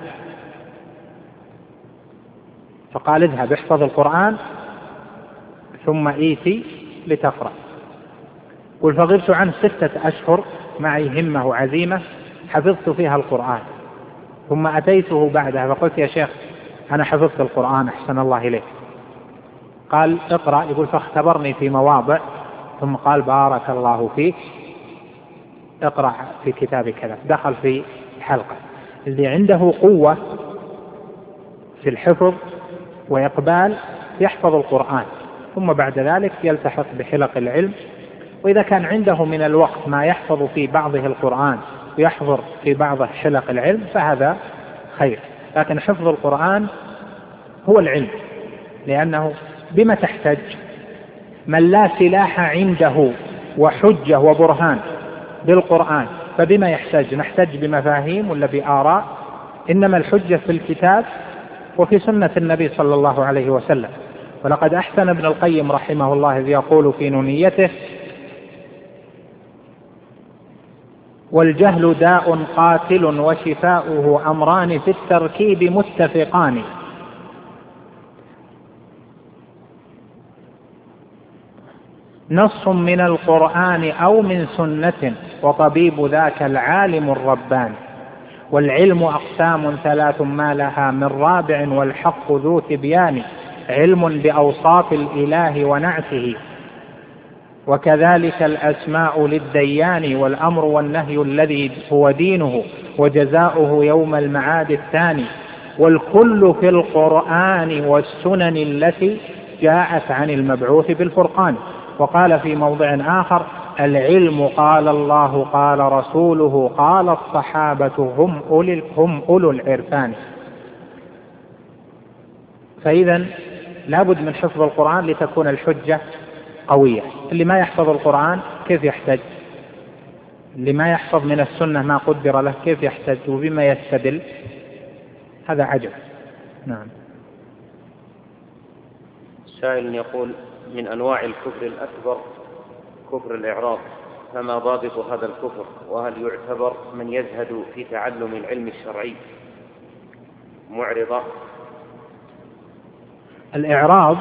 فقال اذهب احفظ القرآن ثم إيتي لتقرأ. قل فغبت عنه ستة أشهر معي همة وعزيمة حفظت فيها القرآن، ثم أتيته بعدها فقلت يا شيخ أنا حفظت القرآن أحسن الله إليك. قال اقرأ، يقول فاختبرني في مواضع ثم قال بارك الله فيك اقرأ في كتاب كذا. دخل في حلقة. اللي عنده قوة في الحفظ وإقبال يحفظ القرآن ثم بعد ذلك يلتحق بحلق العلم، وإذا كان عنده من الوقت ما يحفظ في بعضه القرآن ويحضر في بعضه حلق العلم فهذا خير. لكن حفظ القرآن هو العلم، لأنه بما تحتج من لا سلاح عنده وحجة وبرهان بالقرآن فبما يحتج؟ نحتج بمفاهيم ولا بآراء؟ إنما الحجة في الكتاب وفي سنة النبي صلى الله عليه وسلم. ولقد أحسن ابن القيم رحمه الله إذ يقول في نونيته: والجهل داء قاتل وشفاؤه أمران في التركيب متفقان. نص من القرآن أو من سنة وطبيب ذاك العالم الرباني. والعلم أقسام ثلاث ما لها من رابع والحق ذو تبيان. علم بأوصاف الإله ونعته وكذلك الأسماء للديان، والأمر والنهي الذي هو دينه وجزاؤه يوم المعاد الثاني. والكل في القرآن والسنن التي جاءت عن المبعوث بالفرقان. وقال في موضع آخر: العلم قال الله قال رسوله قال الصحابة هم أولي, هم أولو العرفان. فإذا لابد من حفظ القرآن لتكون الحجة قوية. اللي ما يحفظ القرآن كيف يحتج؟ اللي ما يحفظ من السنة ما قدر له كيف يحتج وبما يستدل؟ هذا عجب. نعم. سائل يقول: من أنواع الكفر الأكبر كفر الإعراض، فما ضابط هذا الكفر؟ وهل يعتبر من يزهد في تعلم العلم الشرعي معرضا؟ الإعراض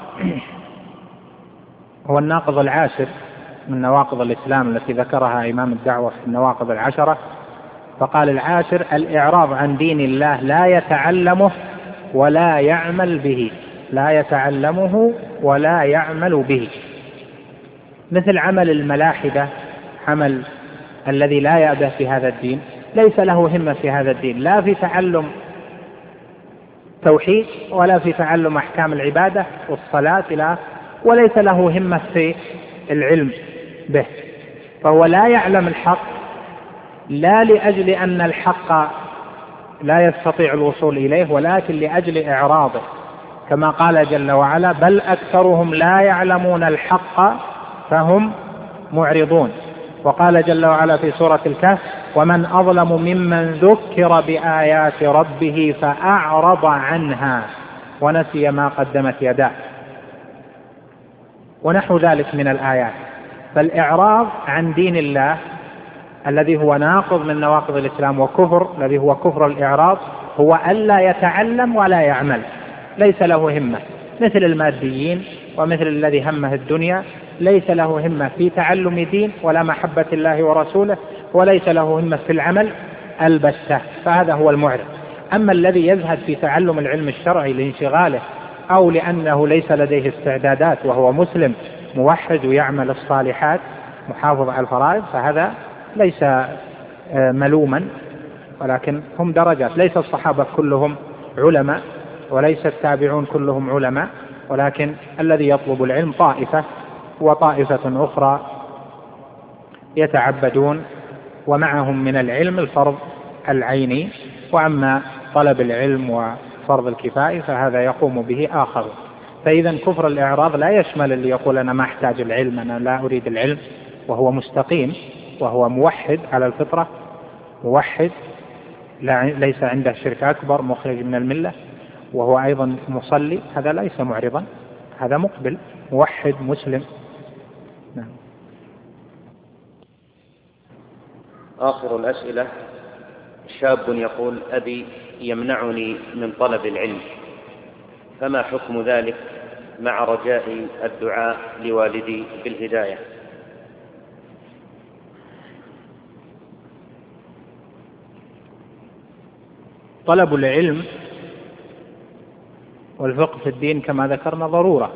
هو الناقض العاشر من نواقض الإسلام التي ذكرها إمام الدعوة في النواقض العشرة، فقال العاشر: الإعراض عن دين الله لا يتعلمه ولا يعمل به. لا يتعلمه ولا يعمل به، مثل عمل الملاحدة، عمل الذي لا يأبه في هذا الدين، ليس له همة في هذا الدين، لا في تعلم توحيد ولا في تعلم أحكام العبادة والصلاة لا، وليس له همة في العلم به، فهو لا يعلم الحق لا لأجل أن الحق لا يستطيع الوصول إليه، ولكن لأجل إعراضه، كما قال جل وعلا: بل أكثرهم لا يعلمون الحق فهم معرضون. وقال جل وعلا في سورة الكهف: ومن أظلم ممن ذكر بآيات ربه فأعرض عنها ونسي ما قدمت يداه، ونحو ذلك من الآيات. فالإعراض عن دين الله الذي هو ناقض من نواقض الإسلام وكفر، الذي هو كفر الإعراض، هو ألا يتعلم ولا يعمل، ليس له همة، مثل الماديين ومثل الذي همه الدنيا، ليس له همة في تعلم دين ولا محبة الله ورسوله، وليس له همة في العمل البتة، فهذا هو المعرض. أما الذي يزهد في تعلم العلم الشرعي لانشغاله أو لأنه ليس لديه استعدادات وهو مسلم موحد ويعمل الصالحات محافظ على الفرائض، فهذا ليس ملوما، ولكن هم درجات. ليس الصحابة كلهم علماء وليس التابعون كلهم علماء، ولكن الذي يطلب العلم طائفة، وطائفة أخرى يتعبدون ومعهم من العلم الفرض العيني، وأما طلب العلم وفرض الكفاية فهذا يقوم به آخر. فإذا كفر الإعراض لا يشمل اللي يقول أنا ما أحتاج العلم، أنا لا أريد العلم، وهو مستقيم وهو موحد على الفطرة، موحد ليس عنده شرك أكبر مخرج من الملة، وهو أيضا مصلي، هذا ليس معرضا، هذا مقبل موحد مسلم. نعم. آخر الأسئلة: شاب يقول أبي يمنعني من طلب العلم، فما حكم ذلك مع رجاء الدعاء لوالدي بالهداية؟ طلب العلم والفقه في الدين كما ذكرنا ضرورة،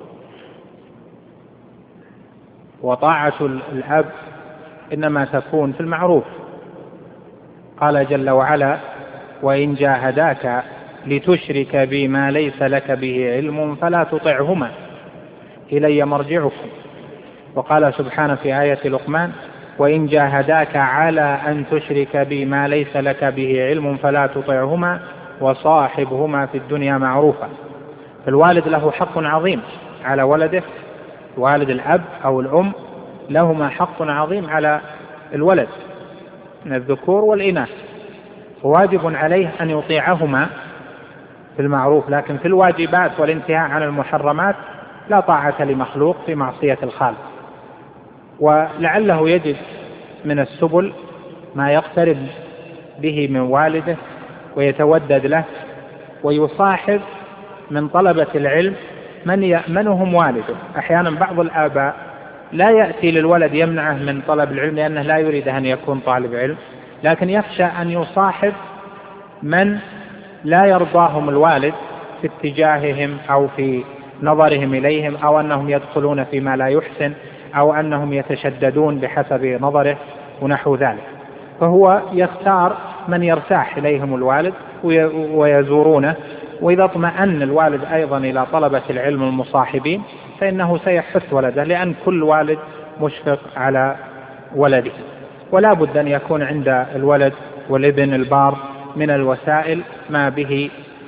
وطاعة الأب إنما تكون في المعروف. قال جل وعلا: وإن جاهداك لتشرك بي ما ليس لك به علم فلا تطعهما إلي مرجعكم. وقال سبحانه في آية لقمان: وإن جاهداك على أن تشرك بي ما ليس لك به علم فلا تطعهما وصاحبهما في الدنيا معروفا. فالوالد له حق عظيم على ولده، والد الأب أو الأم لهما حق عظيم على الولد من الذكور والإناث، واجب عليه أن يطيعهما في المعروف، لكن في الواجبات والانتهاء عن المحرمات لا طاعة لمخلوق في معصية الخالق. ولعله يجد من السبل ما يقترب به من والده ويتودد له، ويصاحب من طلبة العلم من يأمنهم والده. أحيانا بعض الآباء لا يأتي للولد يمنعه من طلب العلم لأنه لا يريد أن يكون طالب علم، لكن يخشى أن يصاحب من لا يرضاهم الوالد في اتجاههم أو في نظرهم إليهم، أو أنهم يدخلون فيما لا يحسن، أو أنهم يتشددون بحسب نظره ونحو ذلك. فهو يختار من يرتاح إليهم الوالد ويزورونه، وإذا اطمأن الوالد أيضا إلى طلبة العلم المصاحبين فإنه سيحث ولده، لأن كل والد مشفق على ولده. ولا بد أن يكون عند الولد والابن البار من الوسائل ما به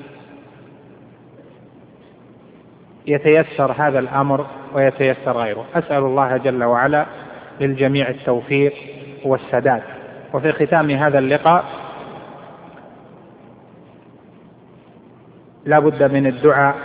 يتيسر هذا الأمر ويتيسر غيره. أسأل الله جل وعلا للجميع التوفيق والسداد. وفي ختام هذا اللقاء لا بد من الدعاء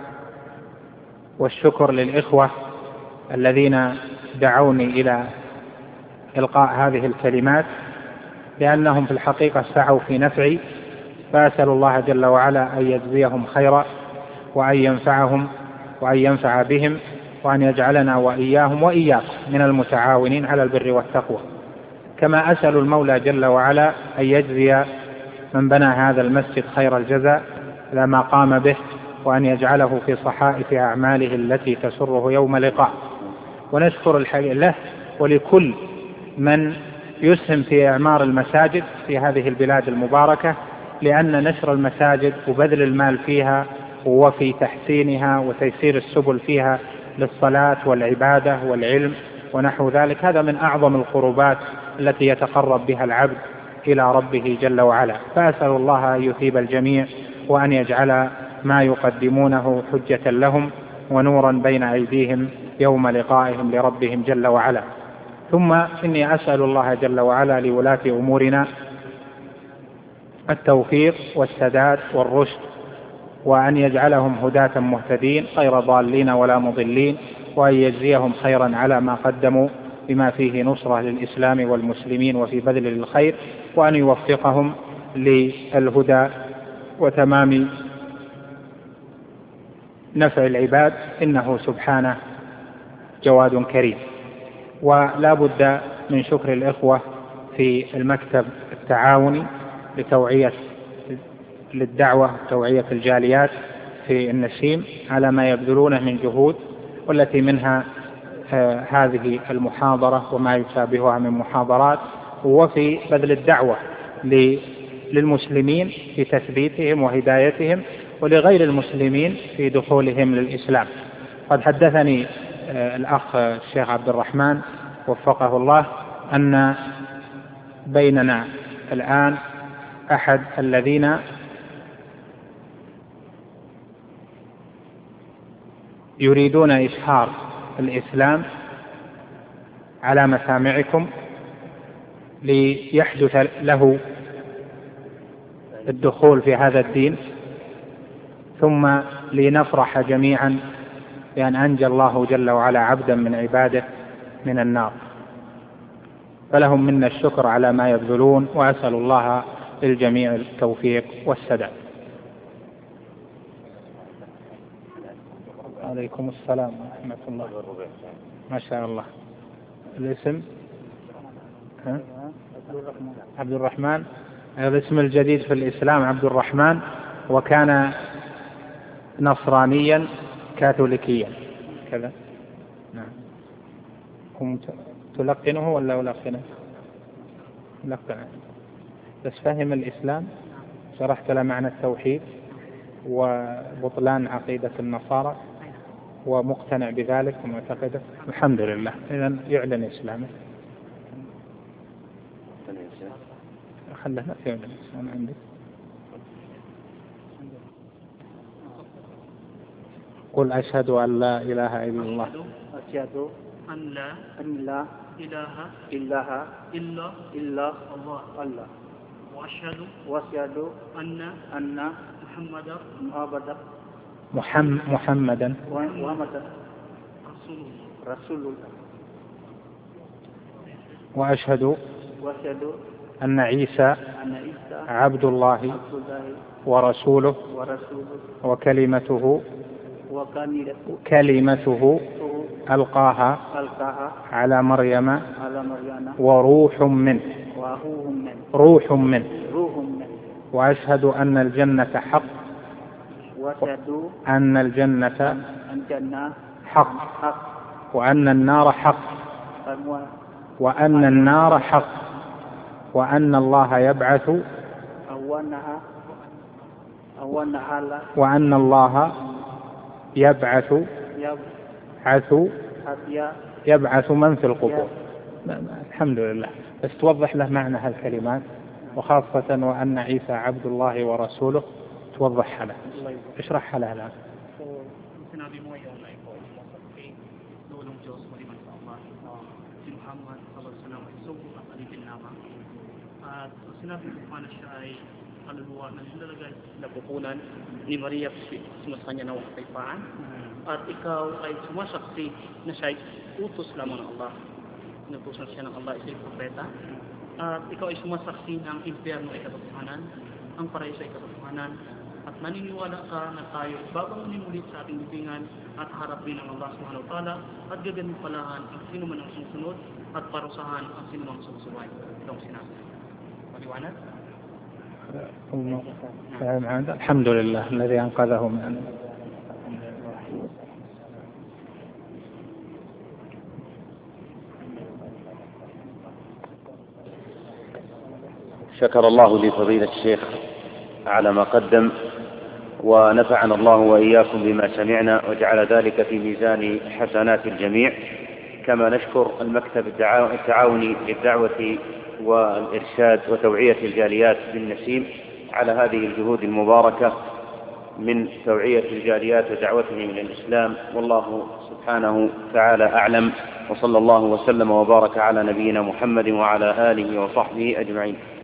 والشكر للإخوة الذين دعوني إلى إلقاء هذه الكلمات، لأنهم في الحقيقة سعوا في نفعي، فأسأل الله جل وعلا أن يجزيهم خيرا، وأن ينفعهم وأن ينفع بهم، وأن يجعلنا وإياهم وإياكم من المتعاونين على البر والتقوى. كما أسأل المولى جل وعلا أن يجزي من بنى هذا المسجد خير الجزاء لما قام به، وأن يجعله في صحائف أعماله التي تسره يوم لقاء. ونشكر الحقيقة له ولكل من يسهم في إعمار المساجد في هذه البلاد المباركة، لأن نشر المساجد وبذل المال فيها وفي تحسينها وتيسير السبل فيها للصلاة والعبادة والعلم ونحو ذلك، هذا من أعظم القربات التي يتقرب بها العبد إلى ربه جل وعلا. فأسأل الله أن يثيب الجميع، وأن يجعل ما يقدمونه حجة لهم ونورا بين أيديهم يوم لقائهم لربهم جل وعلا. ثم إني أسأل الله جل وعلا لولاة أمورنا التوفيق والسداد والرشد، وأن يجعلهم هداة مهتدين غير ضالين ولا مضلين، وأن يجزيهم خيرا على ما قدموا بما فيه نصرة للإسلام والمسلمين وفي بذل الخير، وأن يوفقهم للهدى وتمام نفع العباد، إنه سبحانه جواد كريم. ولا بد من شكر الإخوة في المكتب التعاوني لتوعية للدعوة توعية الجاليات في النسيم على ما يبذلونه من جهود، والتي منها آه هذه المحاضرة وما يشابهها من محاضرات، وفي بذل الدعوة للمسلمين في تثبيتهم وهدايتهم، ولغير المسلمين في دخولهم للإسلام. قد حدثني آه الأخ الشيخ عبد الرحمن وفقه الله أن بيننا الآن أحد الذين يريدون إشهار الإسلام على مسامعكم ليحدث له الدخول في هذا الدين، ثم لنفرح جميعا بأن أنجى الله جل وعلا عبدا من عباده من النار. فلهم منا الشكر على ما يبذلون، وأسأل الله للجميع التوفيق والسداد. عليكم السلام ورحمة الله. ما شاء الله. الاسم ها؟ عبد الرحمن. الاسم الجديد في الإسلام عبد الرحمن، وكان نصرانيا كاثوليكيا كذا. نعم. هم تلقنه ولا ألقنه؟ لقنه. بس فهم الإسلام، شرحت له معنى التوحيد وبطلان عقيدة النصارى ومقتنع بذلك ومعتقده. الحمد لله. إذن يعلن إسلامه. خله لا يعلن إسلامه عندك. قل أشهد أن لا إله إلا الله. أشهد أن لا أن لا إله إلا إلا إلا الله الله وأشهد وأشهد أن أن محمدا محمدا محمد محمدا محمدا رسول رسول الله. وأشهد وأشهد أن عيسى أن عيسى عبد الله عبد الله ورسوله ورسوله وكلمته وكلمته كلمته ألقاها ألقاها على مريم على مريم وروح منه وروح منه روح منه روح منه. وأشهد أن الجنة حق وأشهد أن الجنة الجنة حق حق وأن النار حق وأن النار حق وأن الله يبعث أولها أولها وأن الله يبعث يبعث يبعث من في القبور. الحمد لله. بس توضح له معنى هالكلمات، وخاصة وأن عيسى عبد الله ورسوله، توضحها له، اشرحها له الآن. Sinabi ko pa na siya ay kaluluwa na nilalagay na pupunan ni Maria sa kanya na wakaypaan, at ikaw ay sumasaksi na siya ay utos lamang ng Allah. Inutusan siya ng Allah isa'y propeta, at ikaw ay sumasaksi na ang impyerno ay katotohanan, ang paraiso ay katotohanan, at naniniwala ka na tayo babangunin ulit sa ating libingan at harapin ang Allah subhanahu wa ta'ala, at gaganipalahan ang sino man ang susunod at parusahan ang sino man susuway. Ito ang sinabi. الحمد لله الذي أنقذه من شكر الله لفضيلة الشيخ على ما قدم، ونفعنا الله وإياكم بما سمعنا وجعل ذلك في ميزان حسنات الجميع. كما نشكر المكتب التعاوني للدعوة والإرشاد وتوعية الجاليات بالنسيم على هذه الجهود المباركة من توعية الجاليات ودعوتهم إلى الإسلام، والله سبحانه تعالى أعلم، وصلى الله وسلم وبارك على نبينا محمد وعلى آله وصحبه أجمعين.